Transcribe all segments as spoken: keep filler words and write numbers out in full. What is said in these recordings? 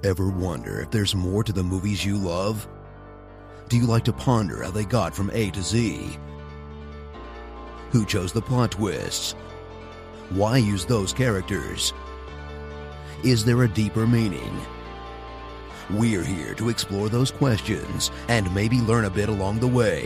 Ever wonder if there's more to the movies you love? Do you like to ponder how they got from A to Z? Who chose the plot twists? Why use those characters? Is there a deeper meaning? We're here to explore those questions and maybe learn a bit along the way.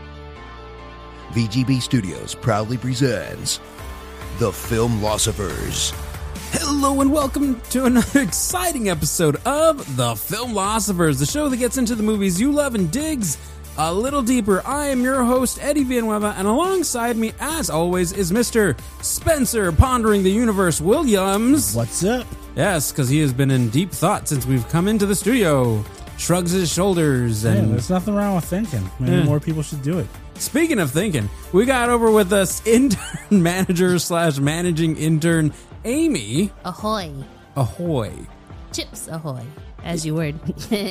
V G B Studios proudly presents The Filmlosophers. Hello and welcome to another exciting episode of The Filmlosophers, the show that gets into the movies you love and digs a little deeper. I am your host, Eddie Villanueva, and alongside me, as always, is Mister Spencer Pondering the Universe Williams. What's up? Yes, because he has been in deep thought since we've come into the studio. Shrugs his shoulders. And yeah, there's nothing wrong with thinking. Maybe yeah. more people should do it. Speaking of thinking, we got over with us intern manager slash managing intern, Amy. Ahoy. Ahoy. Chips ahoy, as you word.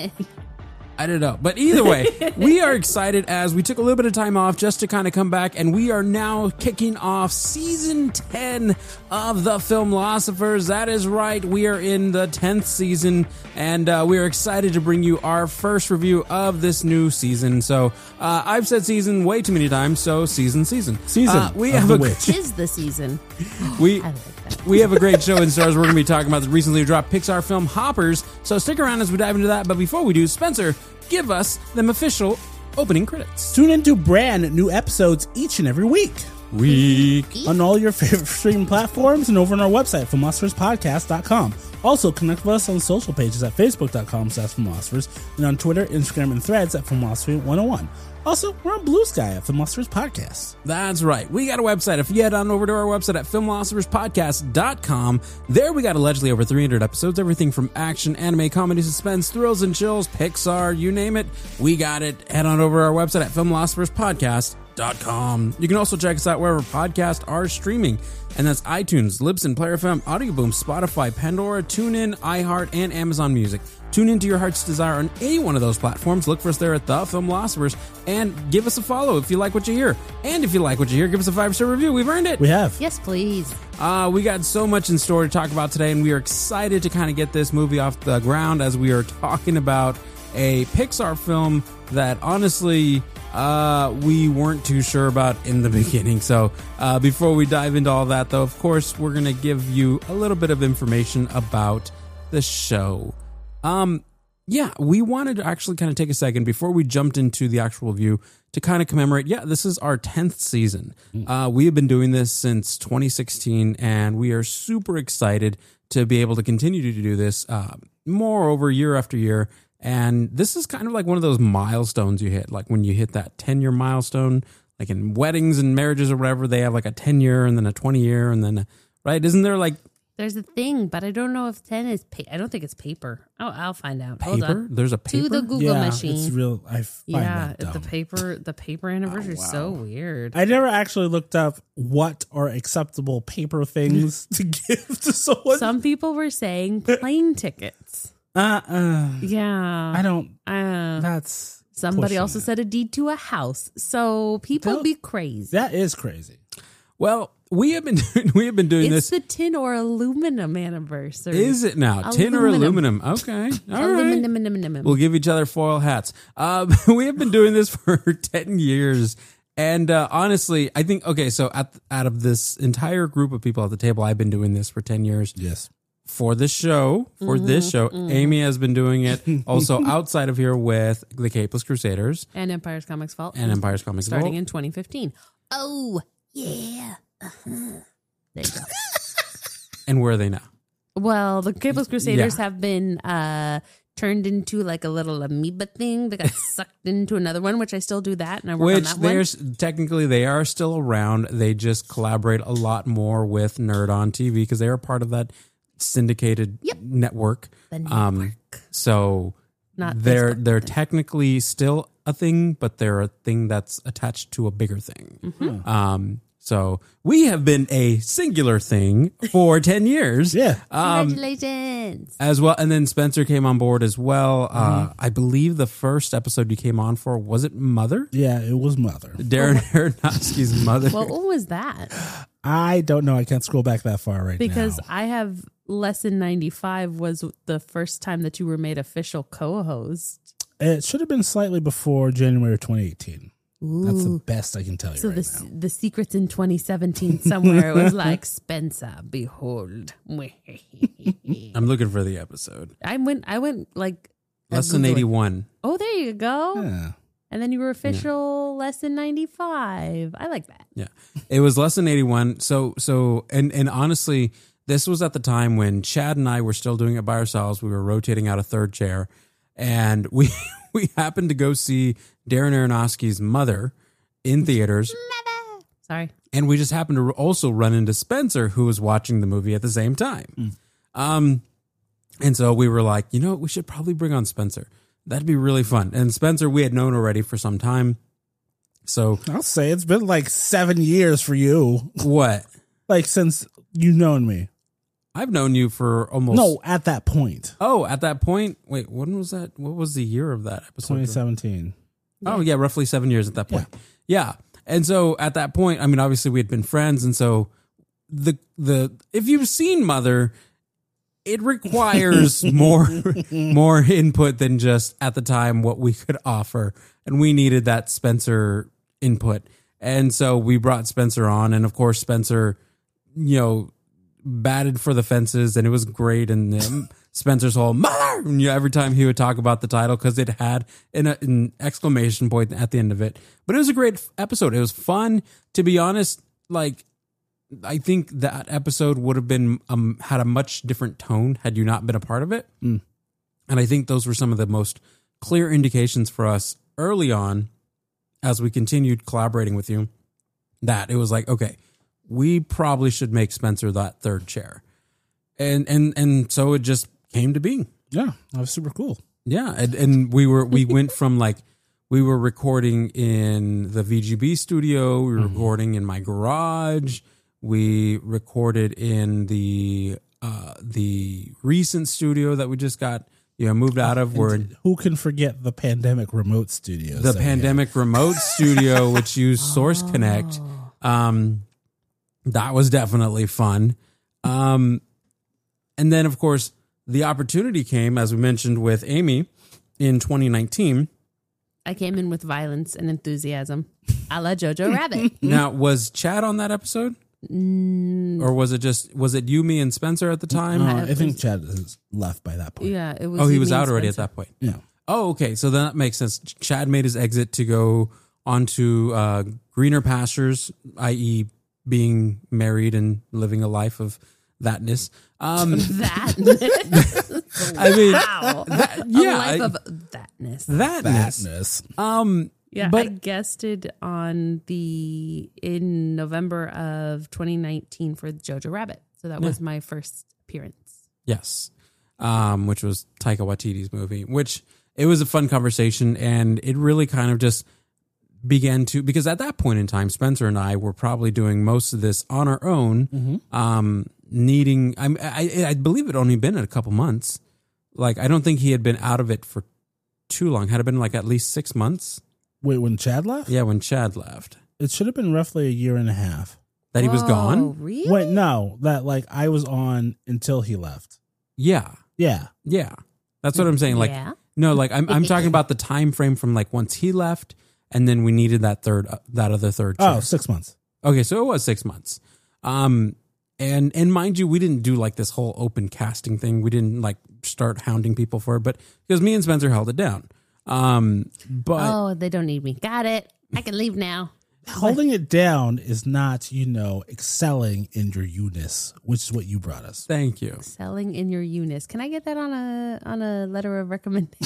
I don't know. But either way, we are excited as we took a little bit of time off just to kind of come back, and we are now kicking off season ten of The Filmlosophers. That is right. We are in the tenth season, and uh, we are excited to bring you our first review of this new season. So uh, I've said season way too many times, so season, season. Season uh, we of have the a, witch. Tis the season. We, I like that. we have a great show in stars. We're going to be talking about the recently dropped Pixar film Hoppers, so stick around as we dive into that. But before we do, Spencer, give us them official opening credits. Tune into brand new episodes each and every week. Week. On all your favorite streaming platforms and over on our website, filmlosophers podcast dot com. Also, connect with us on social pages at facebook.com slash filmlosophers and on Twitter, Instagram, and Threads at filmlosophy one oh one. Also, we're on Blue Sky at Filmlosophers Podcast. That's right. We got a website. If you head on over to our website at filmlosophers podcast dot com, there we got allegedly over three hundred episodes. Everything from action, anime, comedy, suspense, thrills and chills, Pixar, you name it. We got it. Head on over to our website at filmlosophers podcast dot com. You can also check us out wherever podcasts are streaming. And that's iTunes, Libsyn, Player F M, Audio Boom, Spotify, Pandora, TuneIn, iHeart, and Amazon Music. Tune into your heart's desire on any one of those platforms. Look for us there at The Filmlosophers and give us a follow if you like what you hear. And if you like what you hear, give us a five-star review. We've earned it. We have. Yes, please. Uh, we got so much in store to talk about today, and we are excited to kind of get this movie off the ground as we are talking about a Pixar film that honestly uh, we weren't too sure about in the beginning. So uh, before we dive into all that, though, of course, we're going to give you a little bit of information about the show. Um, yeah, we wanted to actually kind of take a second before we jumped into the actual review to kind of commemorate. Yeah, this is our tenth season. Uh, we have been doing this since twenty sixteen, and we are super excited to be able to continue to do this uh, more over year after year. And this is kind of like one of those milestones you hit, like when you hit that ten-year milestone, like in weddings and marriages or whatever, they have like a ten-year and then a twenty-year and then, a, right? Isn't there like... There's a thing, but I don't know if ten is pa- I don't think it's paper. Oh, I'll find out. Hold Paper? on. There's a paper? To the Google yeah, machine. it's real. I find yeah, that dumb. the paper the paper anniversary Oh, is so wow. weird. I never actually looked up what are acceptable paper things to give to someone. Some people were saying plane tickets. Uh, uh, Yeah. I don't. Uh, That's somebody pushing also it. said a deed to a house. So people Don't- be crazy. That is crazy. Well, we have been doing, we have been doing It's this. the tin or aluminum anniversary. Is it now? Tin or aluminum? Okay. All right. Aluminum. We'll give each other foil hats. Uh, we have been doing this for ten years. And uh, honestly, I think, okay, so at, out of this entire group of people at the table, I've been doing this for ten years. Yes. For this show, for Mm-hmm, this show, Amy has been doing it also outside of here with the Capeless Crusaders And Empire's Comics Vault. and Empire's Comics Starting Vault. in twenty fifteen. Oh, yeah. Uh-huh. There you go. And where are they now? Well, the Capeless Crusaders Yeah. have been uh, turned into like a little amoeba thing. They got sucked into another one, which I still do that, and I work Which on that one. there's technically they are still around. They just collaborate a lot more with Nerd on T V because they are part of that syndicated Yep. network. The Um, network. so Not they're Facebook. they're technically still a thing, but they're a thing that's attached to a bigger thing. Mm-hmm. Um, So we have been a singular thing for ten years. Yeah. Um, Congratulations. as well. And then Spencer came on board as well. Uh, I believe the first episode you came on for, was it Mother? Yeah, it was Mother. Darren Aronofsky's Mother. Well, what was that? I don't know. I can't scroll back that far right Because now. I have Lesson ninety-five was the first time that you were made official co-host. It should have been slightly before January of twenty eighteen. Ooh. That's the best I can tell you So right the now. the secrets in twenty seventeen somewhere it was like Spencer, behold. I'm looking for the episode. I went I went like I Lesson Googled it. eighty-one. Oh, there you go. Yeah. And then you were official lesson ninety-five. I like that. Yeah. It was lesson eighty-one. So, so, and, and honestly, this was at the time when Chad and I were still doing it by ourselves. We were rotating out a third chair, and we, we happened to go see Darren Aronofsky's Mother in theaters. Sorry. And we just happened to also run into Spencer, who was watching the movie at the same time. Mm. Um, and so we were like, you know, we should probably bring on Spencer. That'd be really fun. And Spencer, we had known already for some time. So I'll say it's been like seven years for you. what? Like since you've known me. I've known you for almost. No, at that point. Oh, at that point. Wait, when was that? What was the year of that episode? twenty seventeen. Oh, yeah, roughly seven years at that point. Yeah. And so at that point, I mean, obviously we had been friends. And so the, the, if you've seen Mother, it requires more, more input than just at the time what we could offer. And we needed that Spencer input. And so we brought Spencer on. And of course, Spencer, you know, batted for the fences, and it was great. And um, Spencer's whole Mother, and, you know, every time he would talk about the title, because it had an, an exclamation point at the end of it. But it was a great episode. It was fun. To be honest, like, I think that episode would have been um, had a much different tone had you not been a part of it. Mm. And I think those were some of the most clear indications for us early on, as we continued collaborating with you, that it was like, okay, we probably should make Spencer that third chair. And and and so it just came to being. Yeah, that was super cool. Yeah, and, and we were we went from like we were recording in the V G B studio, we were Mm-hmm. recording in my garage, we recorded in the uh, the recent studio that we just got you know moved out of. We're in Who can forget the pandemic remote studios? the that we had? pandemic remote studio, which used Source Connect. Um, that was definitely fun. Um, and then, of course, the opportunity came, as we mentioned, with Amy in twenty nineteen. I came in with violence and enthusiasm, a la Jojo Rabbit. Now, was Chad on that episode? Mm, Or was it just, was it you, me, and Spencer at the time? Uh, I think Chad has left by that point. yeah, it was. oh, he you, was me, and out already at Spencer. that point. Yeah. Oh, okay. So that makes sense. Chad made his exit to go onto uh, greener pastures, that is being married and living a life of thatness. Um, That. I mean, Wow. that- A yeah, life I- of thatness. thatness. Fatness. Um, Yeah, but I guested on the in November of twenty nineteen for Jojo Rabbit. So that was my first appearance. yes, um, which was Taika Waititi's movie, which it was a fun conversation, and it really kind of just began to, because at that point in time, Spencer and I were probably doing most of this on our own, Mm-hmm. um, needing, I, I, I believe it only been a couple months. Like, I don't think he had been out of it for too long. Had it been like at least six months? Wait, when Chad left? Yeah, when Chad left. It should have been roughly a year and a half. That he was Whoa, gone? Really? Wait, no, that like I was on until he left. Yeah. Yeah. Yeah. That's what I'm saying. Like, yeah. no, like I'm I'm talking about the time frame from like once he left, and then we needed that third, uh, that other third chair. Oh, six months. Okay, so it was six months. Um, and and mind you, we didn't do like this whole open casting thing. We didn't like start hounding people for it, but because me and Spencer held it down. Um, but Oh, they don't need me. Got it. I can leave now. Holding it down is not, you know, excelling in your you-ness, which is what you brought us. thank you. Selling in your Eunice. Can I get that on a on a letter of recommendation?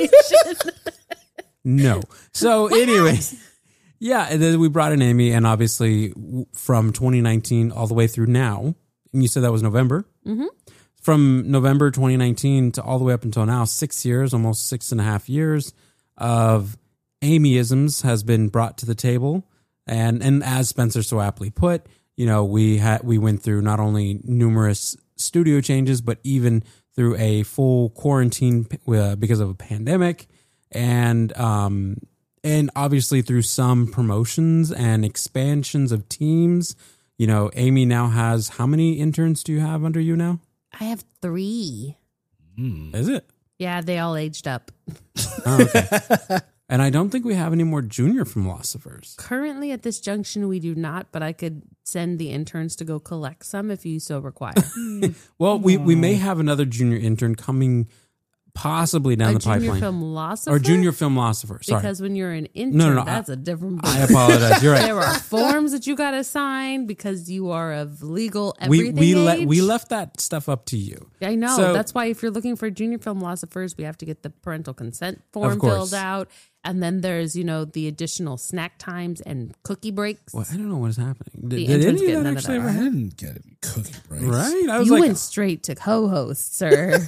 No. So anyway, yeah, and then we brought in Amy, and obviously w- from twenty nineteen all the way through now, and you said that was November? Mhm. From November twenty nineteen to all the way up until now, six years, almost six and a half years of Amyisms has been brought to the table. And and as Spencer so aptly put, you know, we had we went through not only numerous studio changes, but even through a full quarantine uh, because of a pandemic, and um and obviously through some promotions and expansions of teams. You know, Amy now has, how many interns do you have under you now? I have three. Mm. Is it? Yeah, they all aged up. Oh, okay. And I don't think we have any more junior philosophers. Currently at this junction, we do not, but I could send the interns to go collect some if you so require. Well, we, we may have another junior intern coming possibly down a the junior pipeline. Philosopher? Or junior philosopher, sorry. Because when you're an intern, no, no, no, that's I, a different I apologize, you're right. There are forms that you got to sign because you are of legal everything we we, age. le- we left that stuff up to you. I know. So, that's why if you're looking for junior philosophers, we have to get the parental consent form Of course. filled out. And then there's, you know, the additional snack times and cookie breaks. Well, I don't know what is happening. Did, The did interns any get of that none of actually that. ever I happen? didn't get any cookie breaks. Right? I was You like, went straight to co-host, sir.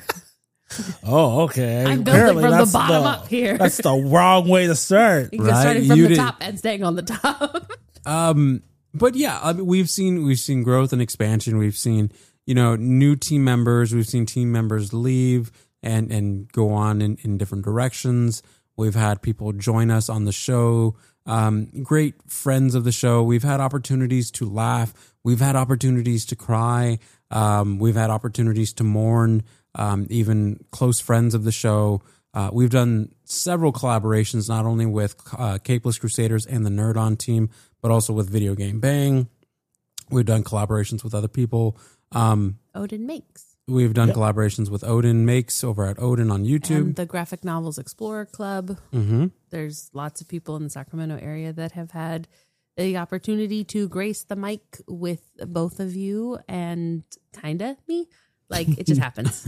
Oh, okay. I'm building Apparently from the that's bottom up here. That's the wrong way to start. You Right, go starting from you the did- top and staying on the top. Um, but yeah, I mean, we've seen we've seen growth and expansion. We've seen, you know, new team members. We've seen team members leave and and go on in, in different directions. We've had people join us on the show. Um, great friends of the show. We've had opportunities to laugh. We've had opportunities to cry. Um, we've had opportunities to mourn. Um, even close friends of the show. Uh, we've done several collaborations, not only with uh, Capeless Crusaders and the Nerd On team, but also with Video Game Bang. We've done collaborations with other people. Um, Odin Makes. we've done Yep. collaborations with Odin Makes over at Odin on YouTube. And the Graphic Novels Explorer Club. Mm-hmm. There's lots of people in the Sacramento area that have had the opportunity to grace the mic with both of you and kinda me. Like, it just happens.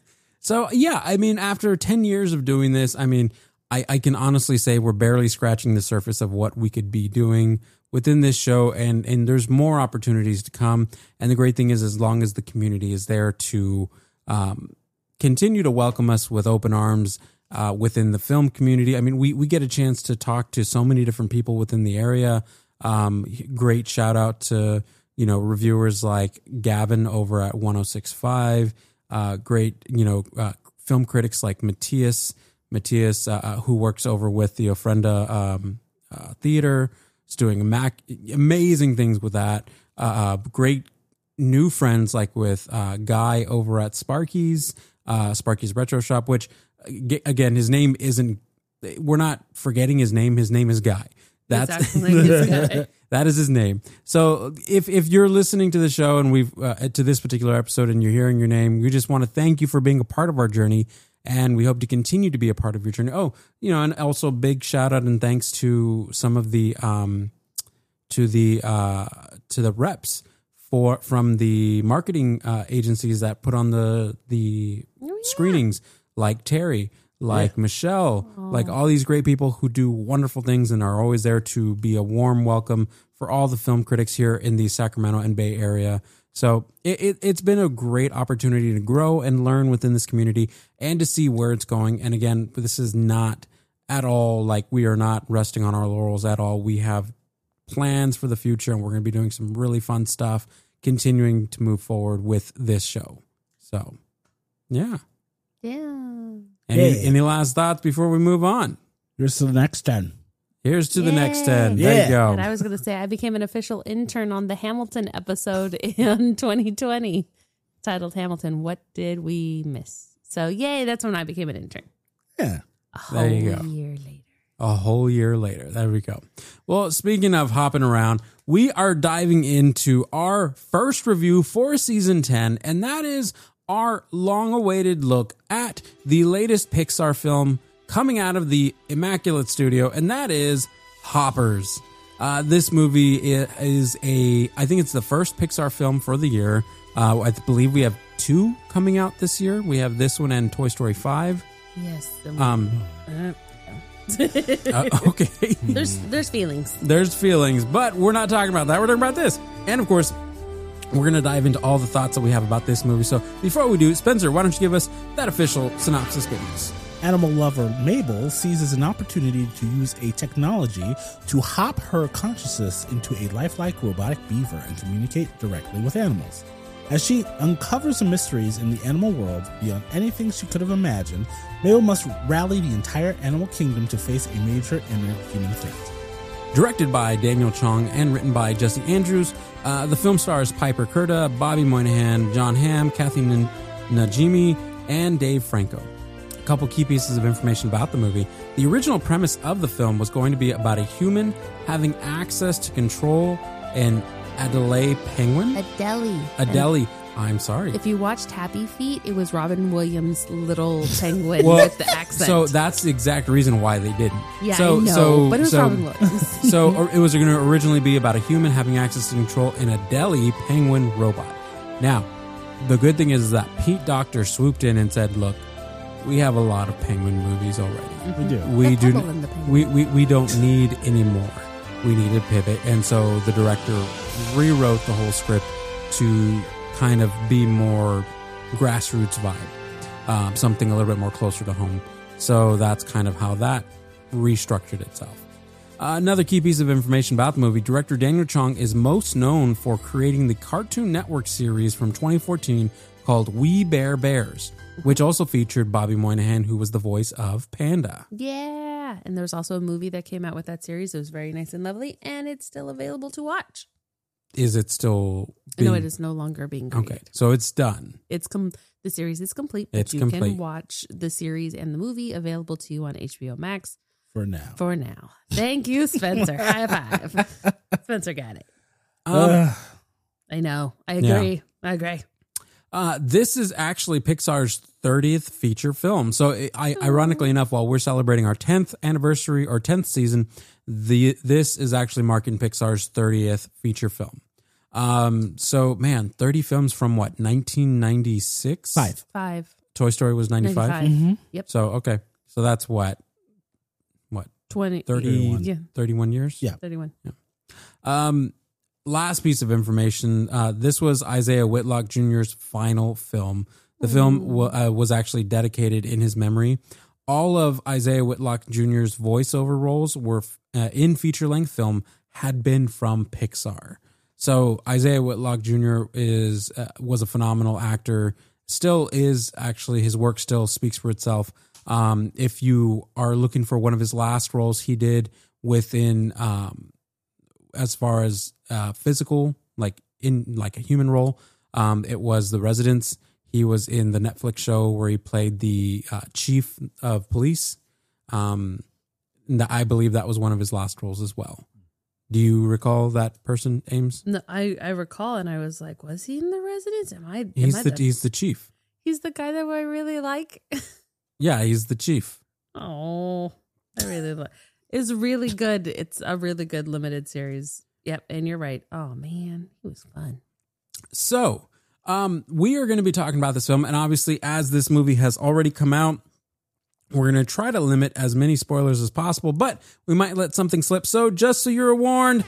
So, yeah, I mean, after ten years of doing this, I mean, I, I can honestly say we're barely scratching the surface of what we could be doing within this show. And, and there's more opportunities to come. And the great thing is, as long as the community is there to um, continue to welcome us with open arms uh, within the film community. I mean, we, we get a chance to talk to so many different people within the area. Um, great shout out to, you know, reviewers like Gavin over at one oh six point five. Uh, great, you know, uh, film critics like Matthias, Matthias, uh, who works over with the Ofrenda um, uh, Theater, is doing mac- amazing things with that. Uh, uh, great new friends like with uh, Guy over at Sparky's, uh, Sparky's Retro Shop, which, again, his name isn't, we're not forgetting his name. His name is Guy. That's Exactly. This guy. that is his name. So if if you're listening to the show and we've uh, to this particular episode and you're hearing your name, we just want to thank you for being a part of our journey, and we hope to continue to be a part of your journey. Oh, you know, and also big shout out and thanks to some of the um to the uh to the reps for from the marketing uh, agencies that put on the the Oh, yeah. screenings, like Terry, like Yeah. Michelle, like all these great people who do wonderful things and are always there to be a warm welcome for all the film critics here in the Sacramento and Bay Area. So it, it, it's been a great opportunity to grow and learn within this community and to see where it's going. And again, this is not at all like we are not resting on our laurels at all. We have plans for the future and we're going to be doing some really fun stuff, continuing to move forward with this show. So, yeah. Yeah. Any, Yeah. any last thoughts before we move on? Here's to the next ten. Here's to the next ten. Yay. There Yeah. you go. And I was going to say, I became an official intern on the Hamilton episode in twenty twenty, titled Hamilton, What Did We Miss? So, yay, that's when I became an intern. Yeah. A whole There you go. year later. A whole year later. There we go. Well, speaking of hopping around, we are diving into our first review for season ten, and that is our long-awaited look at the latest Pixar film coming out of the Immaculate Studio, and that is Hoppers. Uh, this movie is a, I think it's the first Pixar film for the year. Uh, I believe we have two coming out this year. We have this one and Toy Story five. Yes. Um, uh, uh, okay. there's there's feelings. There's feelings, but we're not talking about that. We're talking about this. And of course, we're going to dive into all the thoughts that we have about this movie. So before we do, Spencer, why don't you give us that official synopsis goodness? Animal lover Mabel seizes an opportunity to use a technology to hop her consciousness into a lifelike robotic beaver and communicate directly with animals. As she uncovers the mysteries in the animal world beyond anything she could have imagined, Mabel must rally the entire animal kingdom to face a major inner human threat. Directed by Daniel Chong and written by Jesse Andrews, uh, the film stars Piper Curda, Bobby Moynihan, John Hamm, Kathy N- Najimy, and Dave Franco. A couple key pieces of information about the movie. The original premise of the film was going to be about a human having access to control an Adelie penguin. Adelie. Adelie. I'm sorry. If you watched Happy Feet, it was Robin Williams' little penguin Well, with the accent. So that's the exact reason why they didn't. yeah, so, I know, so, but it was so, Robin Williams. So or it was going to originally be about a human having access to control an Adelie penguin robot. Now, the good thing is that Pete Docter swooped in and said, "Look, we have a lot of penguin movies already. We do. We The do. Pebble and the Penguin. We, we we don't need any more. We need to pivot." And so the director rewrote the whole script to kind of be more grassroots vibe, um, something a little bit more closer to home. So that's kind of how that restructured itself. Uh, another key piece of information about the movie, director Daniel Chong is most known for creating the Cartoon Network series from twenty fourteen called We Bare Bears, which also featured Bobby Moynihan, who was the voice of Panda. Yeah. And there was also a movie that came out with that series. It was very nice and lovely, and it's still available to watch. Is it still being... No, it is no longer being created. Okay, so it's done. It's com- the series is complete, but It's you complete. can watch the series and the movie available to you on H B O Max For now. for now. Thank you, Spencer. High five. Spencer got it. Um, I know. I Yeah. agree. I agree. Uh, this is actually Pixar's thirtieth feature film. So, it, I, ironically enough, while we're celebrating our tenth anniversary or tenth season, the this is actually marking Pixar's thirtieth feature film. Um, so, man, thirty films from what, nineteen ninety-six? Five. Five. Toy Story was ninety-five? ninety-five. Mm-hmm. Yep. So, okay. So that's what, what, twenty. thirty, Yeah. thirty-one years? Yeah. thirty-one. Um, last piece of information. Uh, this was Isaiah Whitlock Junior's final film. The film w- uh, was actually dedicated in his memory. All of Isaiah Whitlock Junior's voiceover roles were uh, in feature-length film had been from Pixar. So Isaiah Whitlock Junior is uh, was a phenomenal actor. Still is actually, his work still speaks for itself. Um, if you are looking for one of his last roles he did within, um, as far as uh, physical, like in like a human role, um, it was The Residence. He was in the Netflix show where he played the uh, chief of police. Um, and I believe that was one of his last roles as well. Do you recall that person, Ames? No, I, I recall, and I was like, was he in The Residence? Am I? He's am I the he's the chief. he's the guy that I really like. Yeah, he's the chief. Oh, I really like. It's really good. It's a really good limited series. Yep, and you're right. Oh man, it was fun. So, um, we are going to be talking about this film, and obviously, as this movie has already come out, we're going to try to limit as many spoilers as possible, but we might let something slip. So, just so you're warned,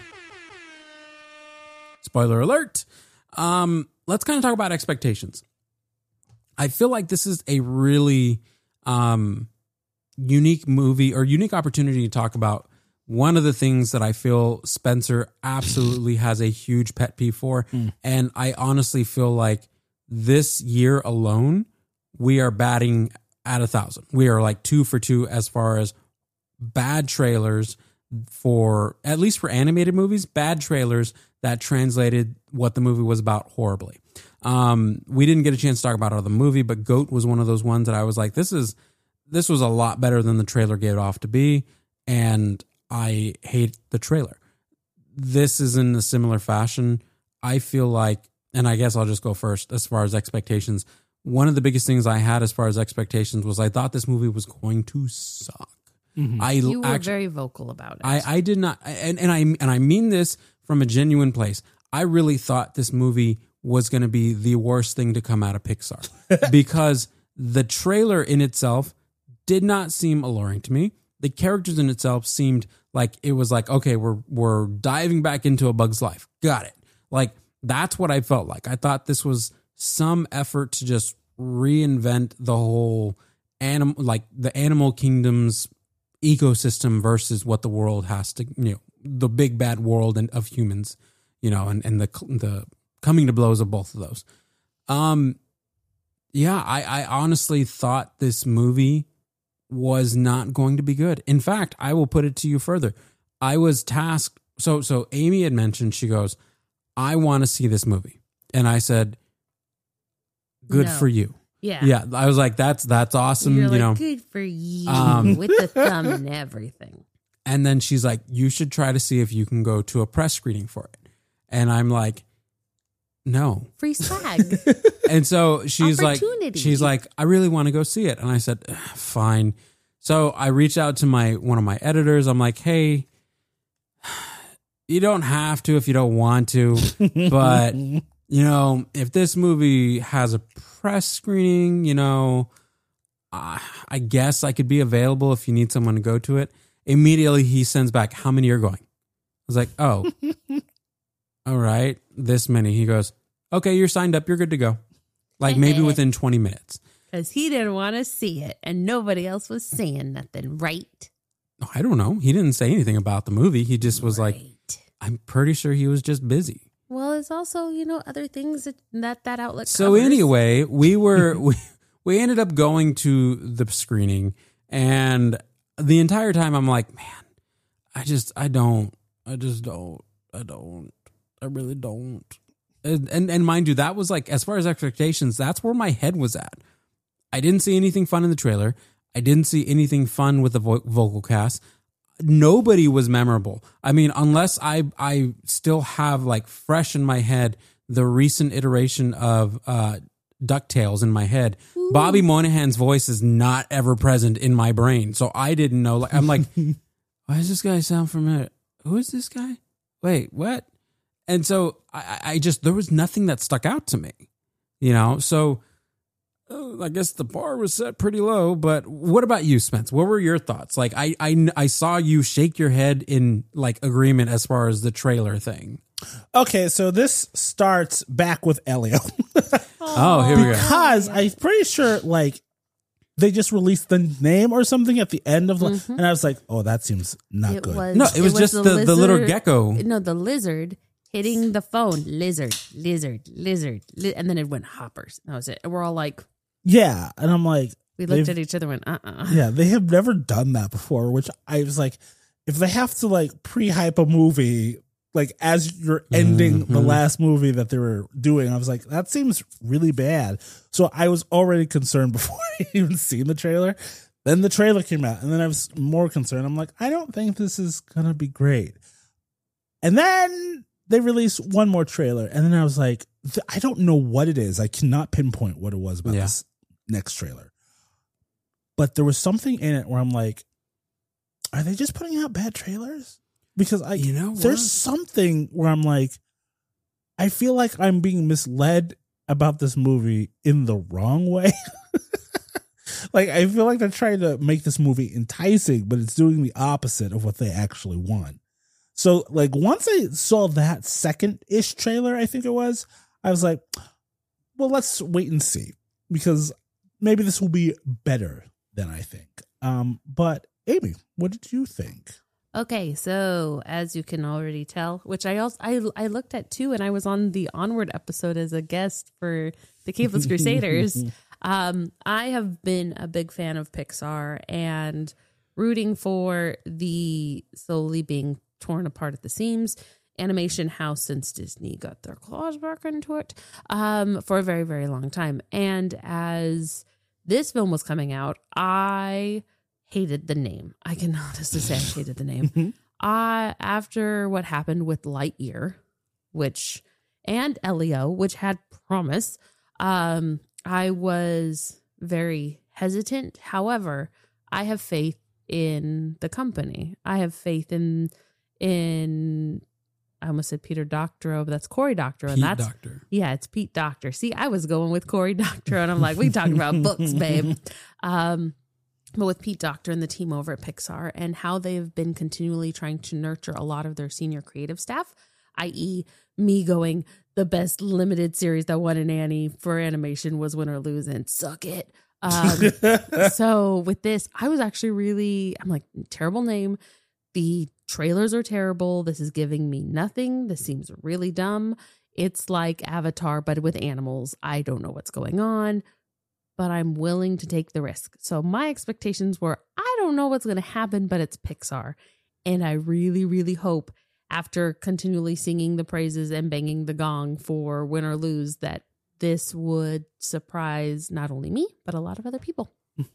spoiler alert. Um, let's kind of talk about expectations. I feel like this is a really um, unique movie or unique opportunity to talk about one of the things that I feel Spencer absolutely has a huge pet peeve for. Mm. And I honestly feel like this year alone, we are batting at a thousand. We are like two for two as far as bad trailers for, at least for animated movies, bad trailers that translated what the movie was about horribly. Um, we didn't get a chance to talk about it on the movie, but GOAT was one of those ones that I was like, this is, this was a lot better than the trailer gave it off to be. And I hate the trailer. This is in a similar fashion. I feel like, and I guess I'll just go first as far as expectations. One of the biggest things I had as far as expectations was I thought this movie was going to suck. Mm-hmm. I you were actually, very vocal about it. I, I did not, and, and I and I mean this from a genuine place. I really thought this movie was going to be the worst thing to come out of Pixar because the trailer in itself did not seem alluring to me. The characters in itself seemed like it was like, okay, we're we're diving back into A Bug's Life. Got it. Like, that's what I felt like. I thought this was some effort to just reinvent the whole animal, like the animal kingdom's ecosystem versus what the world has to, you know, the big bad world and of humans, you know, and, and the the coming to blows of both of those. Um, yeah, I, I honestly thought this movie was not going to be good. In fact, I will put it to you further. I was tasked. So, so Amy had mentioned, she goes, I want to see this movie. And I said, good No. for you. Yeah. Yeah. I was like, that's, that's awesome. You're you like, know, good for you Um, with the thumb and everything. and then she's like, you should try to see if you can go to a press screening for it. And I'm like, no. Free swag. And so she's like, Opportunity. she's like, I really want to go see it. And I said, fine. So I reached out to my, one of my editors. I'm like, hey, you don't have to if you don't want to, but you know, if this movie has a press screening, you know, uh, I guess I could be available if you need someone to go to it. Immediately he sends back, how many are going? I was like, oh, all right, this many. He goes, okay, you're signed up. You're good to go. Like maybe within twenty minutes. Because he didn't want to see it and nobody else was saying nothing, right? I don't know. He didn't say anything about the movie. He just was like, Right. I'm pretty sure he was just busy. Well, it's also, you know, other things that that, that outlet So covers. anyway, we were we, we ended up going to the screening, and the entire time I'm like, man, I just I don't I just don't I don't I really don't. And, and and mind you, that was like, as far as expectations, that's where my head was at. I didn't see anything fun in the trailer. I didn't see anything fun with the vo- vocal cast. Nobody was memorable. I mean, unless I I still have like fresh in my head the recent iteration of uh, DuckTales in my head. Ooh. Bobby Moynihan's voice is not ever present in my brain, so I didn't know. Like, I'm like, why does this guy sound familiar? Who is this guy? Wait, what? And so I, I just, there was nothing that stuck out to me, you know. So uh, I guess the bar was set pretty low. But what about you, Spence? What were your thoughts? Like, I, I, I saw you shake your head in like agreement as far as the trailer thing. Okay, so this starts back with Elio. Oh, here we go. Because I'm pretty sure, like, they just released the name or something at the end of, mm-hmm. and I was like, oh, that seems not it good. Was, no, it was, it was just the, the, the little gecko. No, the lizard hitting the phone. Lizard, lizard, lizard. Li- and then it went hoppers. That was it. And we're all like, yeah. And I'm like, we looked at each other and went, uh-uh. Yeah, they have never done that before, which I was like, if they have to, like, pre-hype a movie, like, as you're ending mm-hmm. the last movie that they were doing, I was like, that seems really bad. So I was already concerned before I even seen the trailer. Then the trailer came out, and then I was more concerned. I'm like, I don't think this is going to be great. And then they released one more trailer, and then I was like, I don't know what it is. I cannot pinpoint what it was about yeah. this next trailer. But there was something in it where I'm like, are they just putting out bad trailers? Because I, you know, there's something where I'm like, I feel like I'm being misled about this movie in the wrong way. Like, I feel like they're trying to make this movie enticing, but it's doing the opposite of what they actually want. So, like, once I saw that second-ish trailer, I think it was, I was like, well, let's wait and see, because maybe this will be better than I think. Um, but Amy, what did you think? Okay, so as you can already tell, which I also I I looked at too, and I was on the Onward episode as a guest for the Capeless Crusaders. um, I have been a big fan of Pixar and rooting for the slowly being torn apart at the seams animation house since Disney got their claws back into it um, for a very, very long time. And as this film was coming out, I hated the name. I can honestly say I hated the name. uh, after what happened with Lightyear, which, and Elio, which had promise, um, I was very hesitant. However, I have faith in the company. I have faith in, in, I almost said Peter Doctorow, but that's Cory Doctorow. Pete and that's, Doctor. Yeah, it's Pete Doctor. See, I was going with Cory Doctorow, and I'm like, we talking about books, babe. Um, But with Pete Docter and the team over at Pixar and how they've been continually trying to nurture a lot of their senior creative staff, that is me going, the best limited series that won an Annie for animation was Win or Lose and suck it. Um, so with this, I was actually really, I'm like, terrible name. The trailers are terrible. This is giving me nothing. This seems really dumb. It's like Avatar, but with animals. I don't know what's going on, but I'm willing to take the risk. So my expectations were, I don't know what's going to happen, but it's Pixar. And I really, really hope after continually singing the praises and banging the gong for Win or Lose that this would surprise not only me, but a lot of other people.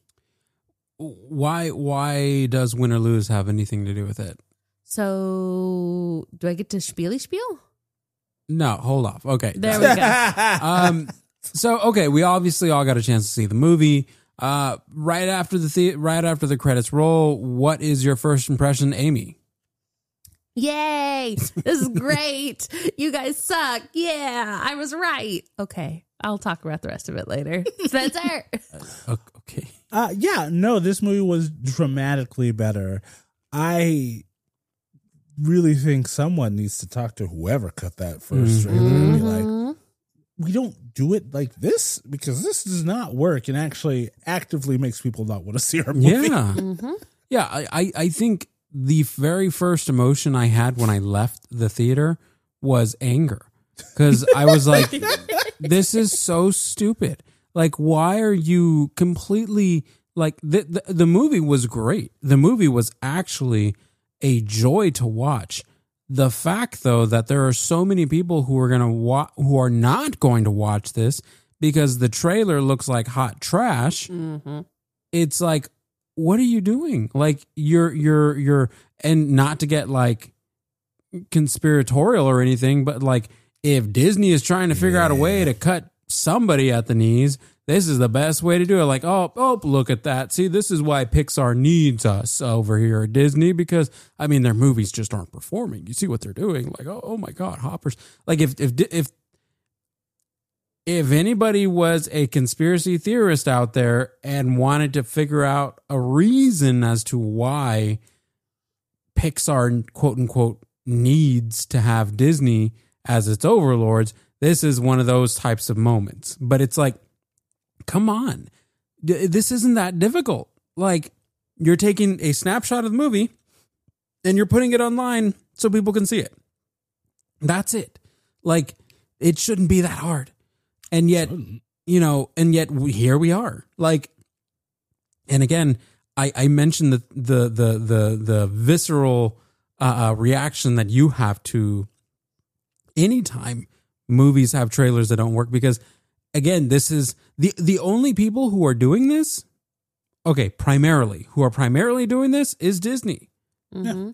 Why why does Win or Lose have anything to do with it? So do I get to spiely spiel? No, hold off. Okay. There we go. um, so, okay, we obviously all got a chance to see the movie. Uh, right after the, the right after the credits roll, what is your first impression, Amy? Yay! This is great. You guys suck. Yeah, I was right. Okay, I'll talk about the rest of it later. Spencer. uh, okay. Uh, yeah, no, this movie was dramatically better. I really think someone needs to talk to whoever cut that first trailer and be like, we don't do it like this because this does not work and actually actively makes people not want to see our movie. Yeah. Mm-hmm. Yeah, I, I, I think the very first emotion I had when I left the theater was anger because I was like, this is so stupid. Like, why are you completely like the, the the movie was great. The movie was actually a joy to watch. The fact, though, that there are so many people who are gonna wa- who are not going to watch this because the trailer looks like hot trash. Mm-hmm. It's like, what are you doing? Like, you're you're you're, and not to get like conspiratorial or anything, but like, if Disney is trying to figure yeah. out a way to cut somebody at the knees, this is the best way to do it. Like, oh, oh, look at that. See, this is why Pixar needs us over here at Disney because, I mean, their movies just aren't performing. You see what they're doing? Like, oh, oh my God, hoppers. Like, if if if if anybody was a conspiracy theorist out there and wanted to figure out a reason as to why Pixar, quote unquote, needs to have Disney as its overlords, this is one of those types of moments. But it's like, come on, this isn't that difficult. Like, you're taking a snapshot of the movie and you're putting it online so people can see it. That's it. Like, it shouldn't be that hard. And yet, you know, and yet we, here we are. Like, and again, I, I mentioned the, the, the, the, the visceral uh, reaction that you have to anytime movies have trailers that don't work because, again, this is the the only people who are doing this. Okay, primarily who are primarily doing this is Disney. Mm-hmm.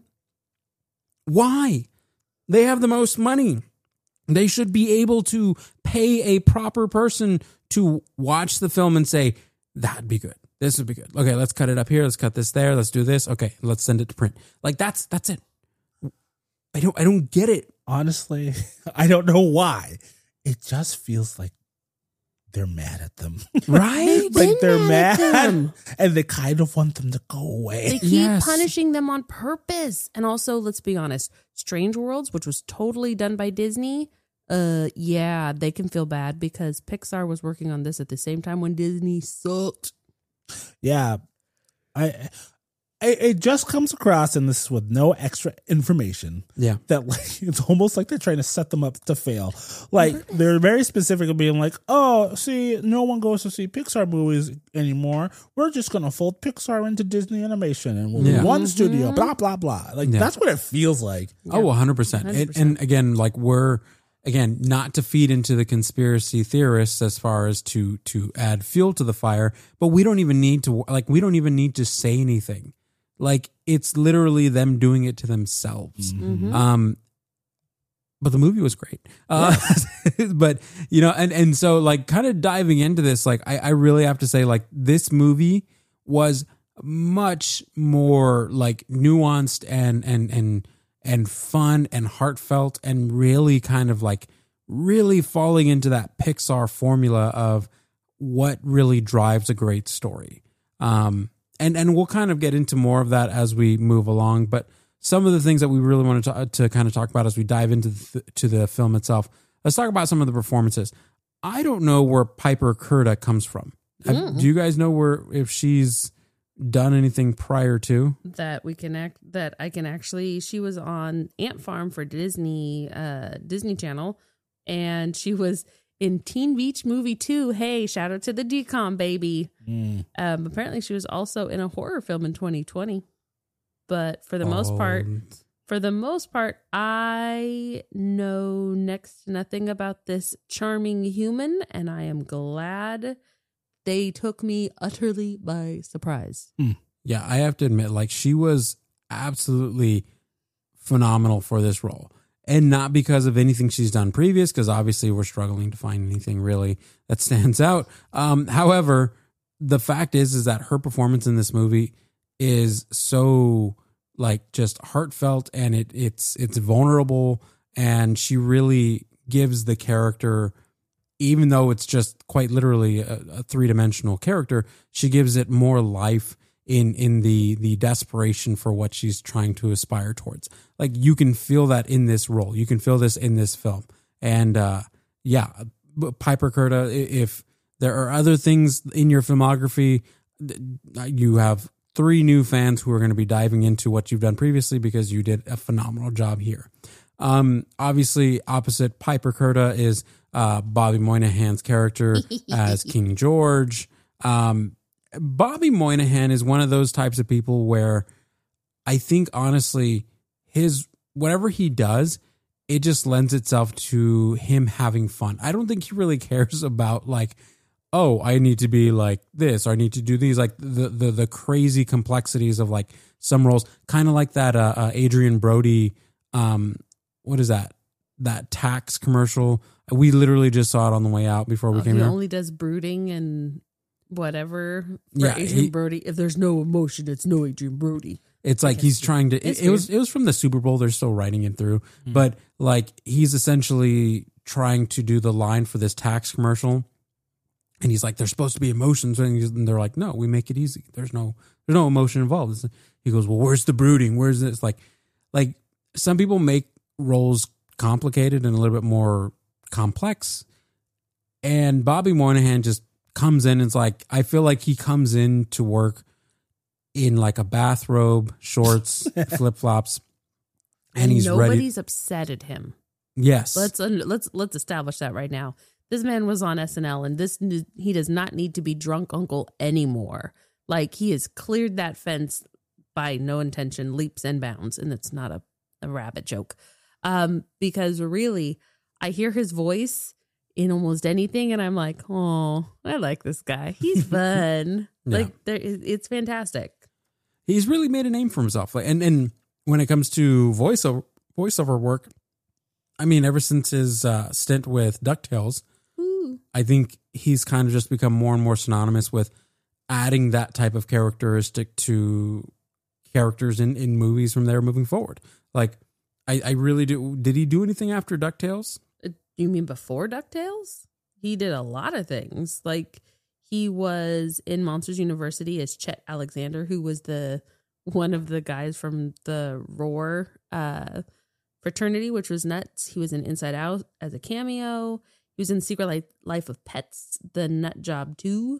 Why? They have the most money. They should be able to pay a proper person to watch the film and say, that'd be good. This would be good. Okay, let's cut it up here. Let's cut this there. Let's do this. Okay, let's send it to print. Like, that's that's it. I don't I don't get it. Honestly, I don't know why. It just feels like they're mad at them. Right? Like they're mad, mad and they kind of want them to go away. They keep yes. punishing them on purpose. And also, let's be honest, Strange Worlds, which was totally done by Disney, uh, yeah, they can feel bad because Pixar was working on this at the same time when Disney sucked. Yeah. I... It just comes across, and this is with no extra information. Yeah, that like it's almost like they're trying to set them up to fail. Like they're very specific of being like, "Oh, see, no one goes to see Pixar movies anymore. We're just gonna fold Pixar into Disney Animation, and we'll yeah. be one mm-hmm. studio." Blah blah blah. Like yeah. that's what it feels like. Oh, one hundred percent. And again, like we're again not to feed into the conspiracy theorists as far as to to add fuel to the fire, but we don't even need to like we don't even need to say anything. Like, it's literally them doing it to themselves. Mm-hmm. Um, but the movie was great. Uh, yeah. But, you know, and, and so, like, kind of diving into this, like, I, I really have to say, like, this movie was much more, like, nuanced and, and, and, and fun and heartfelt and really kind of, like, really falling into that Pixar formula of what really drives a great story. Um And and we'll kind of get into more of that as we move along. But some of the things that we really wanted to, to kind of talk about as we dive into the, to the film itself, let's talk about some of the performances. I don't know where Piper Curda comes from. Have, Mm. do you guys know where if she's done anything prior to? That we can act. That I can actually. She was on Ant Farm for Disney, uh, Disney Channel, and she was in Teen Beach Movie two. Hey, shout out to the D COM baby. Mm. Um, apparently, she was also in a horror film in twenty twenty. But for the most part, Oh, for the most part, I know next to nothing about this charming human, and I am glad they took me utterly by surprise. yeah, I have to admit, like she was absolutely phenomenal for this role. And not because of anything she's done previous, because obviously we're struggling to find anything really that stands out. Um, however, the fact is, is that her performance in this movie is so like just heartfelt, and it it's it's vulnerable, and she really gives the character, even though it's just quite literally a, a three dimensional character, she gives it more life in in the the desperation for what she's trying to aspire towards. Like you can feel that in this role, you can feel this in this film, and uh, yeah, Piper Curda. If there are other things in your filmography, you have three new fans who are going to be diving into what you've done previously because you did a phenomenal job here. Um, obviously, opposite Piper Curda is uh, Bobby Moynihan's character as King George. Um, Bobby Moynihan is one of those types of people where I think honestly, his whatever he does, it just lends itself to him having fun. I don't think he really cares about like, oh, I need to be like this, or I need to do these, like the the, the crazy complexities of like some roles, kind of like that uh, uh, Adrian Brody. Um, what is that? That tax commercial. We literally just saw it on the way out before we Oh, came he here. only does brooding and whatever for Yeah, Adrian he- Brody. If there's no emotion, it's no Adrian Brody. It's like he's trying to. It, It's it was it was from the Super Bowl. They're still writing it through, but like he's essentially trying to do the line for this tax commercial, and he's like, "There's supposed to be emotions," and, he's, and they're like, "No, we make it easy. There's no there's no emotion involved." It's, he goes, "Well, where's the brooding? Where's this?" Like, like some people make roles complicated and a little bit more complex, and Bobby Moynihan just comes in and it's like, I feel like he comes in to work in like a bathrobe, shorts, flip flops, and, And he's ready. nobody's upset at him. Yes, Let's let's let's establish that right now. This man was on S N L, and this he does not need to be drunk uncle anymore. Like he has cleared that fence by no intention, leaps and bounds, and it's not a, a rabbit joke. Um, because really, I hear his voice in almost anything, and I'm like, oh, I like this guy. He's fun. Yeah. Like there, it's fantastic. he's really made a name for himself. Like, and and when it comes to voiceover voiceover work, I mean, ever since his uh, stint with DuckTales, Ooh. I think he's kind of just become more and more synonymous with adding that type of characteristic to characters in, in movies from there moving forward. Like, I, I really do. Did he do anything after DuckTales? Uh, You mean before DuckTales? He did a lot of things. Like he was in Monsters University as Chet Alexander, who was the one of the guys from the Roar uh, fraternity, which was nuts. He was in Inside Out as a cameo. He was in Secret Life, Life of Pets, The Nut Job two,